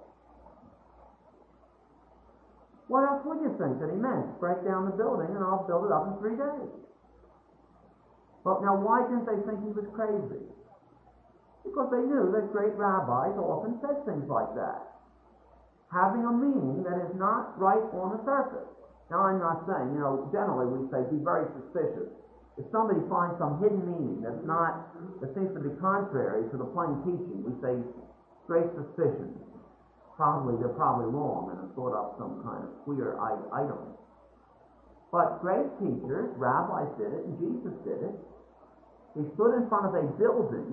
[SPEAKER 1] What else would you think that he meant? Break down the building and I'll build it up in 3 days. But now why didn't they think he was crazy? Because they knew that great rabbis often said things like that, having a meaning that is not right on the surface. Now I'm not saying, generally we say be very suspicious. If somebody finds some hidden meaning that seems to be contrary to the plain teaching, we say great suspicion. They're probably wrong and have thought up some kind of queer item. But great teachers, rabbis did it, and Jesus did it. He stood in front of a building.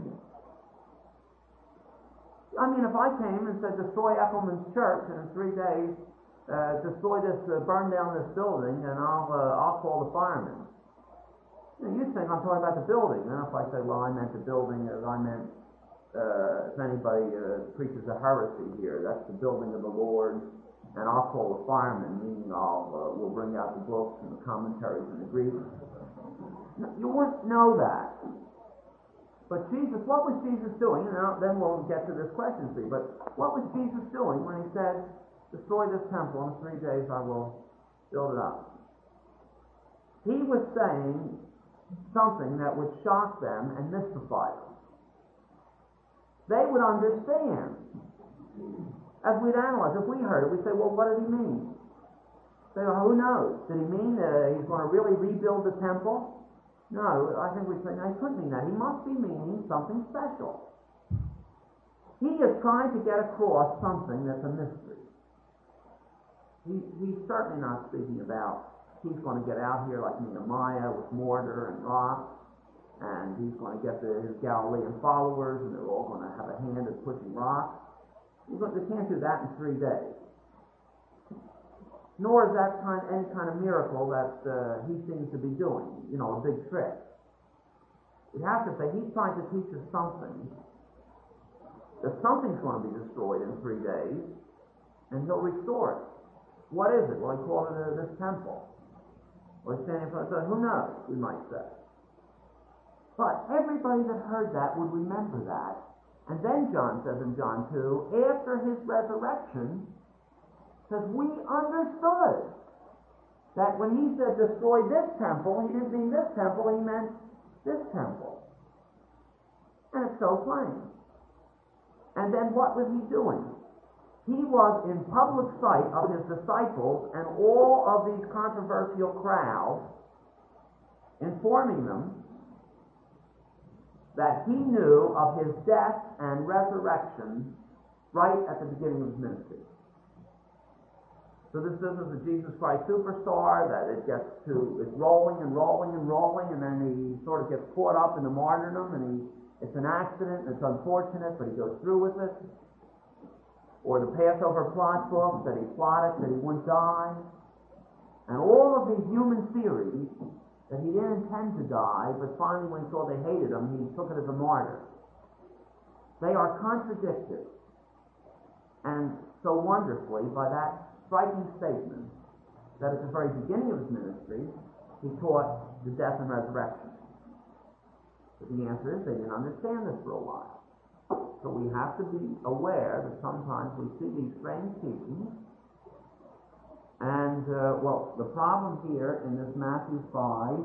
[SPEAKER 1] I mean, if I came and said, destroy Echelman's church, and in 3 days, burn down this building, and I'll call the firemen. You'd think I'm talking about the building. Then if I say, well, I meant the building as I meant, if anybody preaches a heresy here, that's the building of the Lord, and I'll call the firemen, meaning we'll bring out the books and the commentaries in the Greek. You wouldn't know that. But Jesus, what was Jesus doing? And then we'll get to this question, see. But what was Jesus doing when he said, destroy this temple, in 3 days I will build it up? He was saying something that would shock them and mystify them. They would understand. As we'd analyze, if we heard it, we'd say, well, what did he mean? Say, well, who knows? Did he mean that he's going to really rebuild the temple? No, I think we'd say, no, he couldn't mean that. He must be meaning something special. He is trying to get across something that's a mystery. He's certainly not speaking about he's going to get out here like Nehemiah with mortar and rock, and he's going to get his Galilean followers, and they're all going to have a hand at pushing rocks. They can't do that in 3 days. Nor is that any kind of miracle that he seems to be doing, a big trick. We have to say he's trying to teach us something, that something's going to be destroyed in 3 days, and he'll restore it. What is it? Well, he called it this temple. Or he's standing in front of it. Who knows, we might say. But everybody that heard that would remember that. And then John says in John 2, after his resurrection, says we understood that when he said destroy this temple, he didn't mean this temple, he meant this temple. And it's so plain. And then what was he doing? He was in public sight of his disciples and all of these controversial crowds, informing them that he knew of his death and resurrection right at the beginning of his ministry. So this business of Jesus Christ Superstar, that it's rolling and rolling and rolling, and then he sort of gets caught up in the martyrdom, and it's an accident, and it's unfortunate, but he goes through with it. Or the Passover plot book, that he plotted that he wouldn't die. And all of these human theories, that he didn't intend to die, but finally when he saw they hated him, he took it as a martyr. They are contradicted. And so wonderfully, by that striking statement, that at the very beginning of his ministry, he taught the death and resurrection. But the answer is they didn't understand this for a while. So we have to be aware that sometimes we see these strange teachings. And, the problem here in this Matthew 5,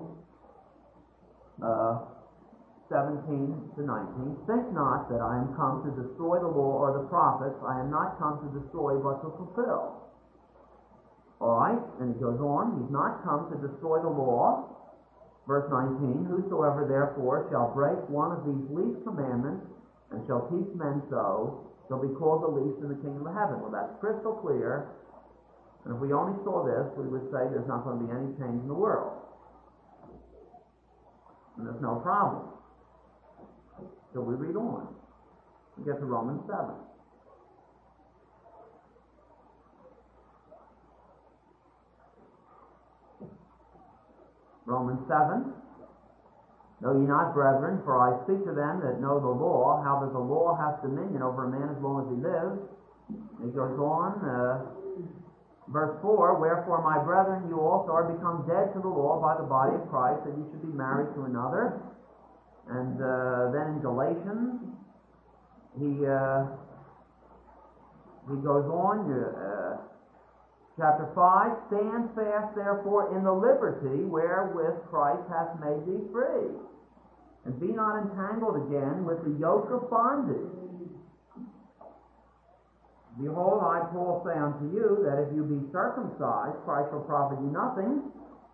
[SPEAKER 1] 17 to 19, think not that I am come to destroy the law or the prophets. I am not come to destroy but to fulfill. All right, and he goes on, he's not come to destroy the law. Verse 19, whosoever therefore shall break one of these least commandments and shall teach men so, shall be called the least in the kingdom of heaven. Well, that's crystal clear. And if we only saw this, we would say there's not going to be any change in the world. And there's no problem. So we read on. We get to Romans 7. Romans 7. Know ye not, brethren, for I speak to them that know the law, how that the law hath dominion over a man as long as he lives. And he goes on, verse 4, wherefore, my brethren, you also are become dead to the law by the body of Christ, that you should be married to another. And then in Galatians, he goes on, chapter 5, stand fast therefore in the liberty wherewith Christ hath made thee free, and be not entangled again with the yoke of bondage. Behold, I, Paul, say unto you, that if you be circumcised, Christ shall profit you nothing.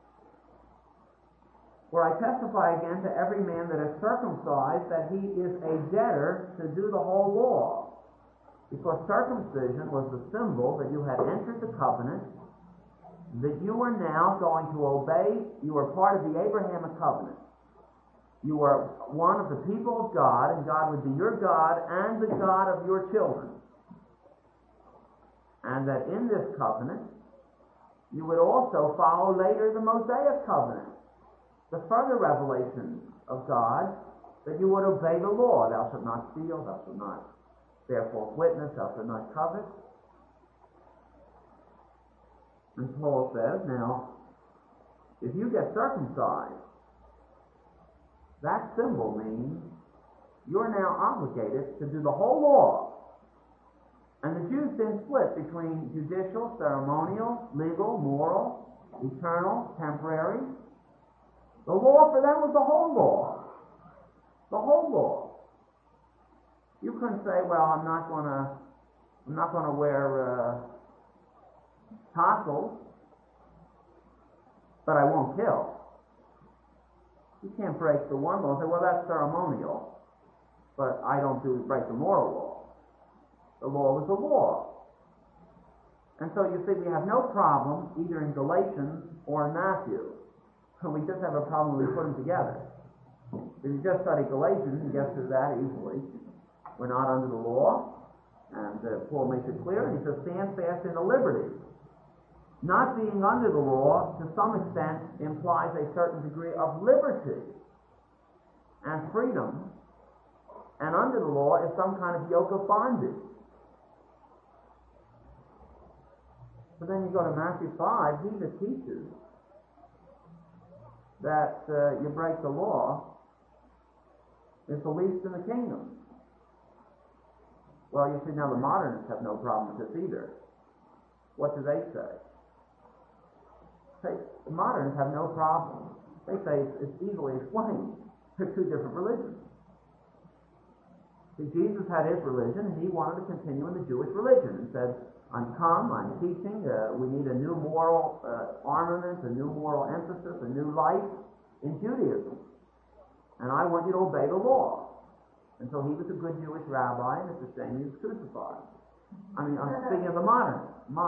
[SPEAKER 1] For I testify again to every man that is circumcised, that he is a debtor to do the whole law. Because circumcision was the symbol that you had entered the covenant, that you were now going to obey. You were part of the Abrahamic covenant. You were one of the people of God, and God would be your God and the God of your children. And that in this covenant, you would also follow later the Mosaic covenant, the further revelation of God, that you would obey the law. Thou shalt not steal, thou shalt not bear false witness, thou shalt not covet. And Paul says, now, if you get circumcised, that symbol means you're now obligated to do the whole law. And the Jews then split between judicial, ceremonial, legal, moral, eternal, temporary. The law for them was the whole law. The whole law. You couldn't say, well, I'm not going to wear tassels, but I won't kill. You can't break the one law and say, well, that's ceremonial, but I don't break the moral law. The law was the law. And so you see, we have no problem either in Galatians or in Matthew. We just have a problem when we put them together. If you just study Galatians, you get through that easily. We're not under the law, and Paul makes it clear, and he says, stand fast in the liberty. Not being under the law, to some extent, implies a certain degree of liberty and freedom, and under the law is some kind of yoke of bondage. But then you go to Matthew 5, he that teaches that you break the law is the least in the kingdom. Well, you see, now the modernists have no problem with this either. What do they say? The modernists have no problem. They say it's easily explained. They're two different religions. See, Jesus had his religion, and he wanted to continue in the Jewish religion, and said, I'm teaching, we need a new moral armament, a new moral emphasis, a new life in Judaism. And I want you to obey the law. And so he was a good Jewish rabbi, and it's a shame he was crucified. I mean, I'm speaking of the modern.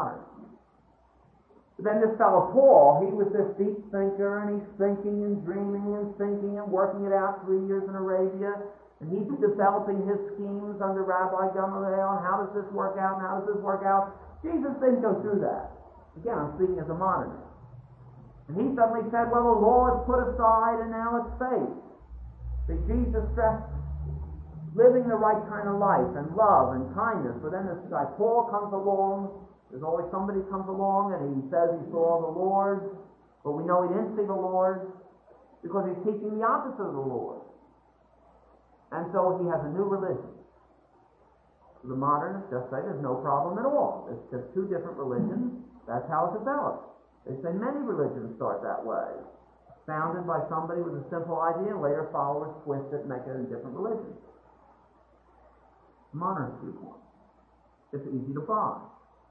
[SPEAKER 1] But then this fellow Paul, he was this deep thinker, and he's thinking and dreaming and thinking and working it out 3 years in Arabia. And he's developing his schemes under Rabbi Gamaliel, and how does this work out, and how does this work out? Jesus didn't go through that. Again, I'm speaking as a modernist. And he suddenly said, well, the law is put aside, and now it's faith. See, Jesus stressed living the right kind of life, and love, and kindness. But then this guy Paul comes along, there's always somebody comes along, and he says he saw the Lord, but we know he didn't see the Lord, because he's teaching the opposite of the Lord. And so he has a new religion. The modernists just say there's no problem at all. It's just two different religions. That's how it develops. They say many religions start that way. Founded by somebody with a simple idea, and later followers twist it and make it a different religion. Modernist viewpoint. It's easy to buy.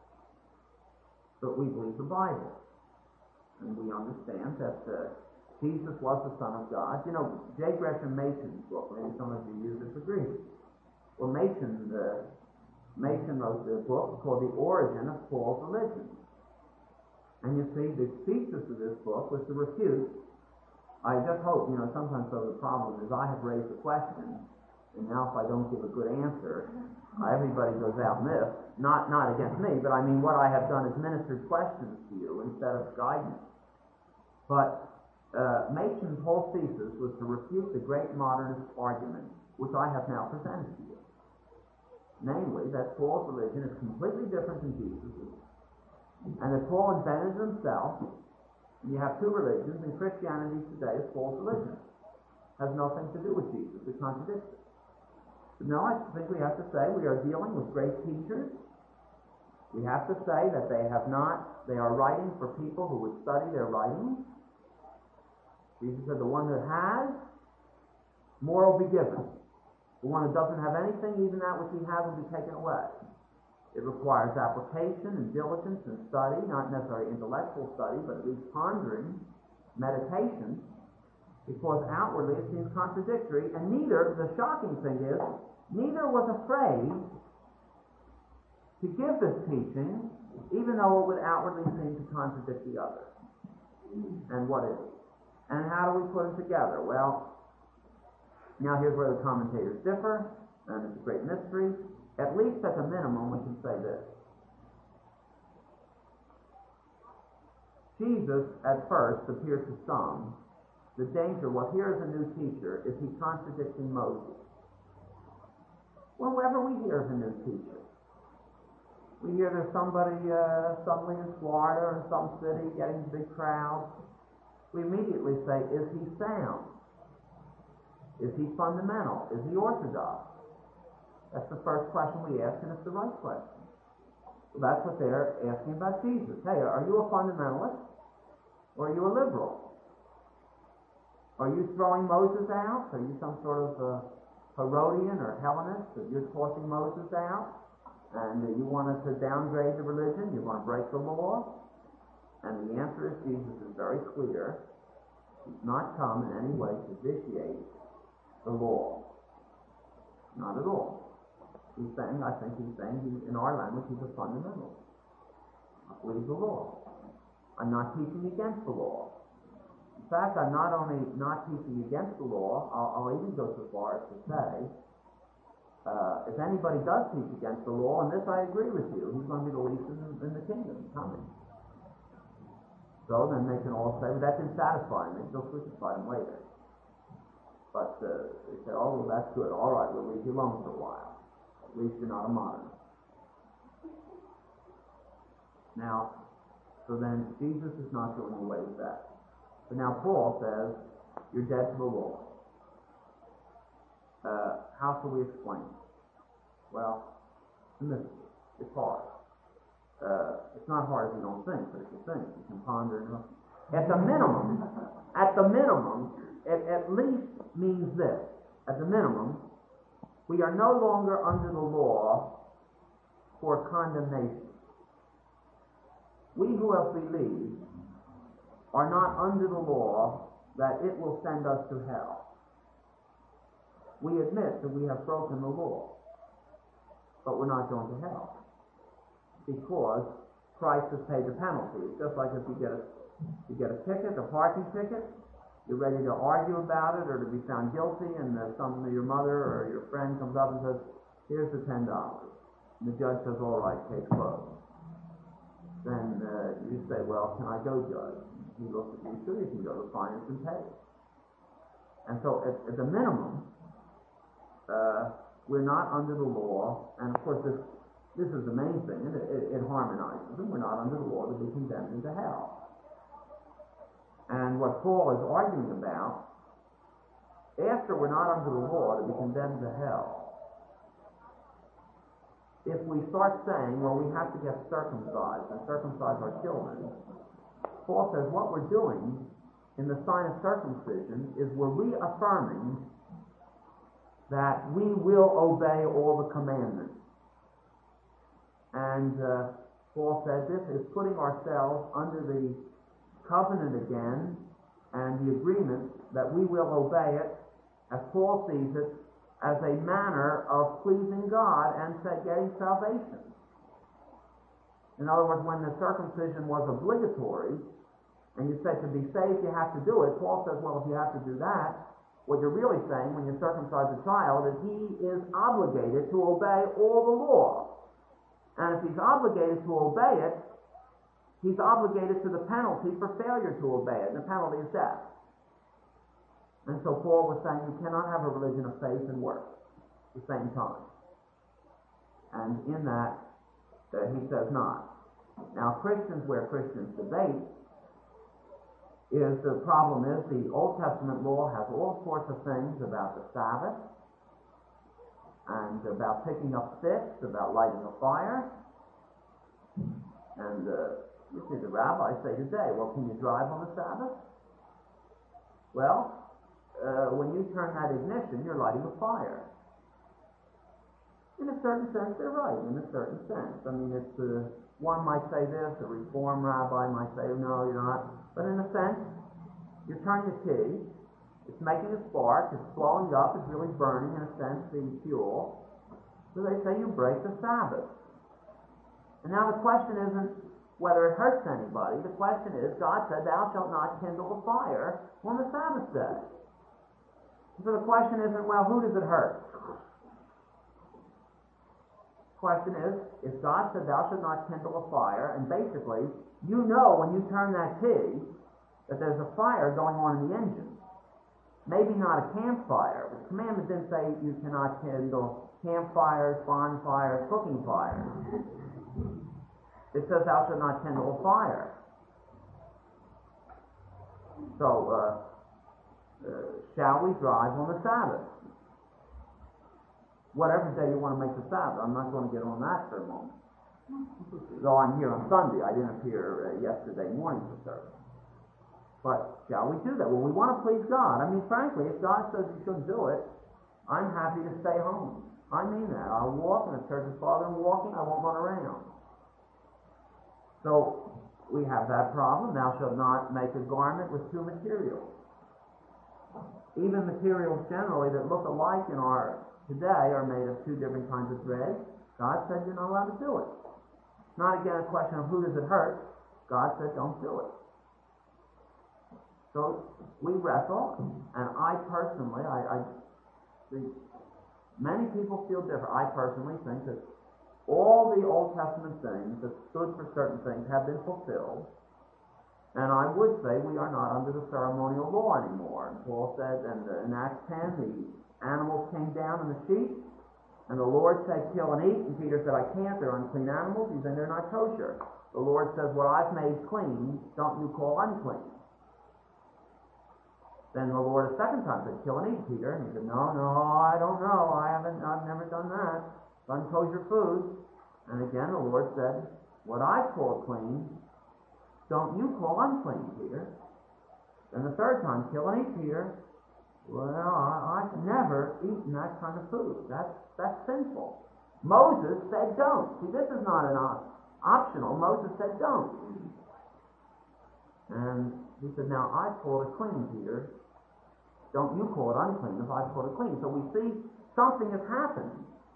[SPEAKER 1] But we believe the Bible. And we understand that Jesus was the Son of God. You know, J. Gresham Mason's book, maybe some of you use it for Greek. Well, Mason wrote a book called The Origin of Paul's Religion. And you see, the thesis of this book was to refute. I just hope, sometimes the problem is I have raised a question, and now if I don't give a good answer, everybody goes out missed. Not against me, but I mean what I have done is ministered questions to you instead of guidance. But Mason's whole thesis was to refute the great modernist argument, which I have now presented to you. Namely, that Paul's religion is completely different than Jesus', and that Paul invented himself. And you have two religions, and Christianity today is Paul's religion. It has nothing to do with Jesus. It contradicts it. But no, I think we have to say we are dealing with great teachers. We have to say that they are writing for people who would study their writings. Jesus said, the one who has, more will be given. The one who doesn't have anything, even that which he has will be taken away. It requires application and diligence and study, not necessarily intellectual study, but at least pondering, meditation, because outwardly it seems contradictory, and the shocking thing is, neither was afraid to give this teaching, even though it would outwardly seem to contradict the other. And what is it? And how do we put them together? Well, now here's where the commentators differ, and it's a great mystery. At least at the minimum, we can say this. Jesus, at first, appeared to some. The danger was, here is a new teacher. Is he contradicting Moses? Well, whenever we hear of a new teacher, We hear there's somebody suddenly in Florida or some city getting big crowds. We immediately say, is he sound? Is he fundamental? Is he orthodox? That's the first question we ask, and it's the right question. Well, that's what they're asking about Jesus. Hey, are you a fundamentalist? Or are you a liberal? Are you throwing Moses out? Are you some sort of Herodian or Hellenist that you're tossing Moses out? And you want us to downgrade the religion? You want to break the law? And the answer is Jesus is very clear. He's not come in any way to vitiate the law. Not at all. He's saying, in our language, he's a fundamentalist. I believe the law. I'm not teaching against the law. In fact, I'm not only not teaching against the law, I'll even go so far as to say, if anybody does teach against the law, and this I agree with you, he's going to be the least in the kingdom coming. So then they can all say, well, that didn't satisfy me, they'll crucify him later. But they say, oh, well, that's good. All right, we'll leave you alone for a while. At least you're not a modernist. Now, so then Jesus is not doing away with that. But now Paul says, you're dead to the law. How can we explain it? Well, it's hard. It's not hard if you don't think, but if you think, you can ponder. At the minimum, it at least means this. At the minimum, we are no longer under the law for condemnation. We who have believed are not under the law that it will send us to hell. We admit that we have broken the law, but we're not going to hell because Christ has paid the penalty. It's just like if you get a ticket, a parking ticket, you're ready to argue about it or to be found guilty, and your mother or your friend comes up and says, here's the $10. And the judge says, all right, case closed. Then you say, well, can I go, judge? He looks at you, sure, you can go to finance and pay. And so at the minimum, we're not under the law, and of course this is the main thing, and it harmonizes them. We're not under the law to be condemned into hell. And what Paul is arguing about, after we're not under the law to be condemned to hell, if we start saying, well, we have to get circumcised and circumcise our children, Paul says what we're doing in the sign of circumcision is we're reaffirming that we will obey all the commandments. And Paul said this is putting ourselves under the covenant again and the agreement that we will obey it, as Paul sees it, as a manner of pleasing God and getting salvation. In other words, when the circumcision was obligatory, and you said to be saved you have to do it, Paul says, well, if you have to do that, what you're really saying when you circumcise a child is he is obligated to obey all the law. And if he's obligated to obey it, he's obligated to the penalty for failure to obey it, and the penalty is death. And so Paul was saying you cannot have a religion of faith and works at the same time. And in that, he says not. Now, Christians, where Christians debate, is the problem is the Old Testament law has all sorts of things about the Sabbath, and about picking up sticks, about lighting a fire. And you see the rabbis say today, well, can you drive on the Sabbath? Well, when you turn that ignition, you're lighting a fire. In a certain sense, they're right, in a certain sense. I mean, it's one might say this, a Reform rabbi might say, no, you're not. But in a sense, you're turning the key, it's making a spark, it's blowing up, it's really burning, in a sense, the fuel. So they say you break the Sabbath. And now the question isn't whether it hurts anybody. The question is, God said, thou shalt not kindle a fire on the Sabbath day. So the question isn't, well, who does it hurt? The question is, if God said, thou shalt not kindle a fire, and basically, you know when you turn that key that there's a fire going on in the engine. Maybe not a campfire, but the commandment didn't say you cannot kindle campfires, bonfires, cooking fires. it says thou shalt not kindle a fire. So, shall we drive on the Sabbath? Whatever day you want to make the Sabbath. I'm not going to get on that for a moment. Though I'm here on Sunday, I didn't appear yesterday morning for service. But shall we do that? Well, we want to please God. I mean, frankly, if God says you shouldn't do it, I'm happy to stay home. I mean that. I'll walk, and if church is farther than walking, I won't run around. So, we have that problem. Thou shalt not make a garment with two materials. Even materials generally that look alike in our today are made of two different kinds of thread. God said you're not allowed to do it. Not again a question of who does it hurt. God said don't do it. So we wrestle, and I personally, I think many people feel different. I personally think that all the Old Testament things that stood for certain things have been fulfilled. And I would say we are not under the ceremonial law anymore. And Paul said in Acts 10, the animals came down in the sheep, and the Lord said, kill and eat. And Peter said, I can't, they're unclean animals. He said, they're not kosher. The Lord says, what I've made clean, don't you call unclean. Then the Lord a second time said, kill and eat, Peter. And he said, no, I don't know. I've never done that. It's unkosher food. And again, the Lord said, what I call clean, don't you call unclean, Peter. Then the third time, kill and eat, Peter. Well, I've never eaten that kind of food. That's sinful. Moses said don't. See, this is not an optional. Moses said don't. And he said, now I call it clean, Peter. Don't you call it unclean if I call it clean. So we see something has happened.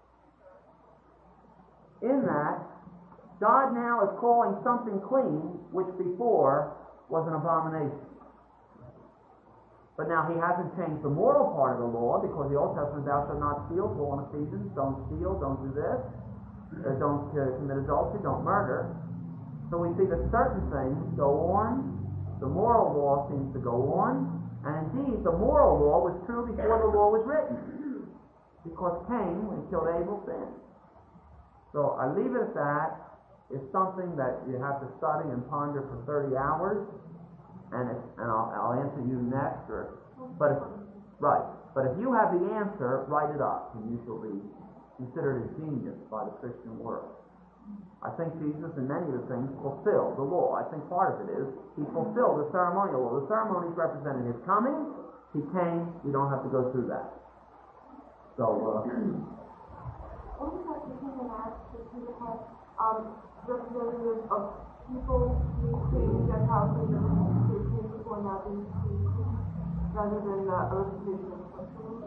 [SPEAKER 1] In that, God now is calling something clean, which before was an abomination. But now he hasn't changed the moral part of the law, because the Old Testament, thou shalt not steal, Paul in Ephesians, don't steal, don't do this, don't commit adultery, don't murder. So we see that certain things go on, the moral law seems to go on, and indeed the moral law was true before the law was written, because Cain, when he killed Abel, sinned. So I leave it at that. It's something that you have to study and ponder for 30 hours, and I'll answer you next. But if you have the answer, write it up, and you shall be considered a genius by the Christian world. I think Jesus, in many of the things, fulfilled the law. I think part of it is he fulfilled the ceremonial law. The ceremonies represented his coming. He came. We don't have to go through that. So.
[SPEAKER 3] What was that thing in Acts that Peter had? Representatives of people being Gentiles and Christian people and not being Christian, rather than a representation of Christians?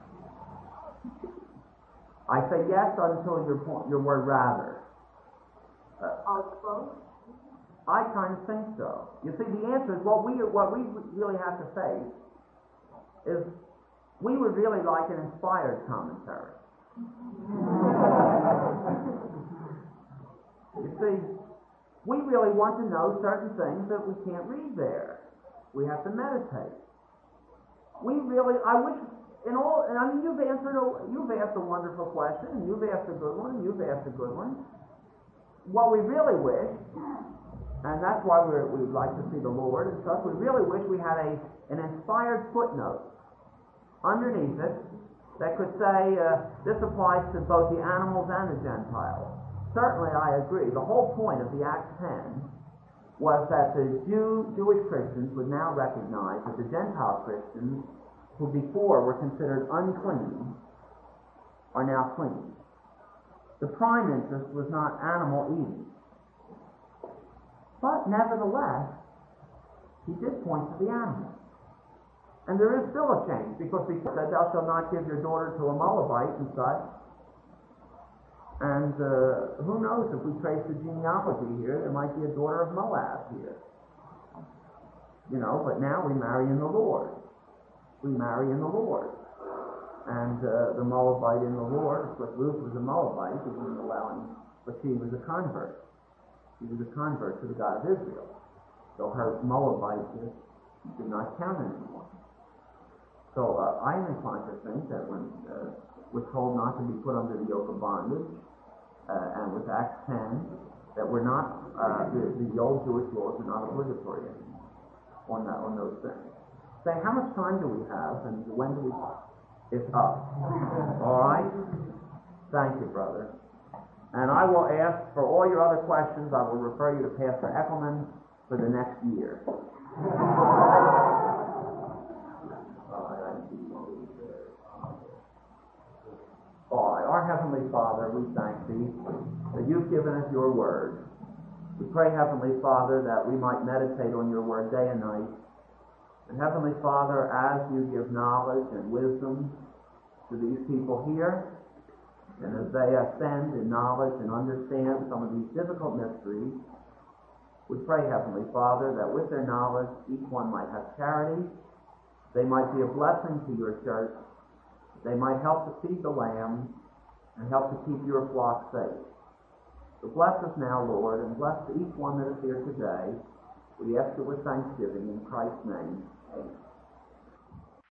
[SPEAKER 1] I say yes until your word rather.
[SPEAKER 3] Both?
[SPEAKER 1] I kind of think so. You see, the answer is what we really have to face is we would really like an inspired commentary. You see, we really want to know certain things that we can't read there. We have to meditate. You've asked a wonderful question, and you've asked a good one, and you've asked a good one. What we really wish, and that's why we'd like to see the Lord and such, we really wish we had an inspired footnote underneath it that could say, this applies to both the animals and the Gentiles. Certainly I agree. The whole point of the Acts 10 was that the Jewish Christians would now recognize that the Gentile Christians, who before were considered unclean, are now clean. The prime interest was not animal eating. But nevertheless, he did point to the animal. And there is still a change, because before said, thou shalt not give your daughter to a Moabite and such. And who knows, if we trace the genealogy here, there might be a daughter of Moab here. But now we marry in the Lord. We marry in the Lord. And the Moabite in the Lord, of course, Ruth was a Moabite, he didn't allow him, but she was a convert. She was a convert to the God of Israel. So her Moabite did not count anymore. So I am inclined to think that when we're told not to be put under the yoke of bondage, and with Acts 10, that we're not the old Jewish laws are not obligatory anymore on those things. Say, how much time do we have, and when do we? It's up. All right. Thank you, brother. And I will ask for all your other questions. I will refer you to Pastor Eckelman for the next year. All right. Our Heavenly Father, we thank Thee that You've given us Your Word. We pray, Heavenly Father, that we might meditate on Your Word day and night. And Heavenly Father, as You give knowledge and wisdom to these people here, and as they ascend in knowledge and understand some of these difficult mysteries, we pray, Heavenly Father, that with their knowledge, each one might have charity, they might be a blessing to Your church, they might help to feed the lambs, and help to keep Your flock safe. So bless us now, Lord, and bless each one that is here today. We ask it with thanksgiving in Christ's name. Amen.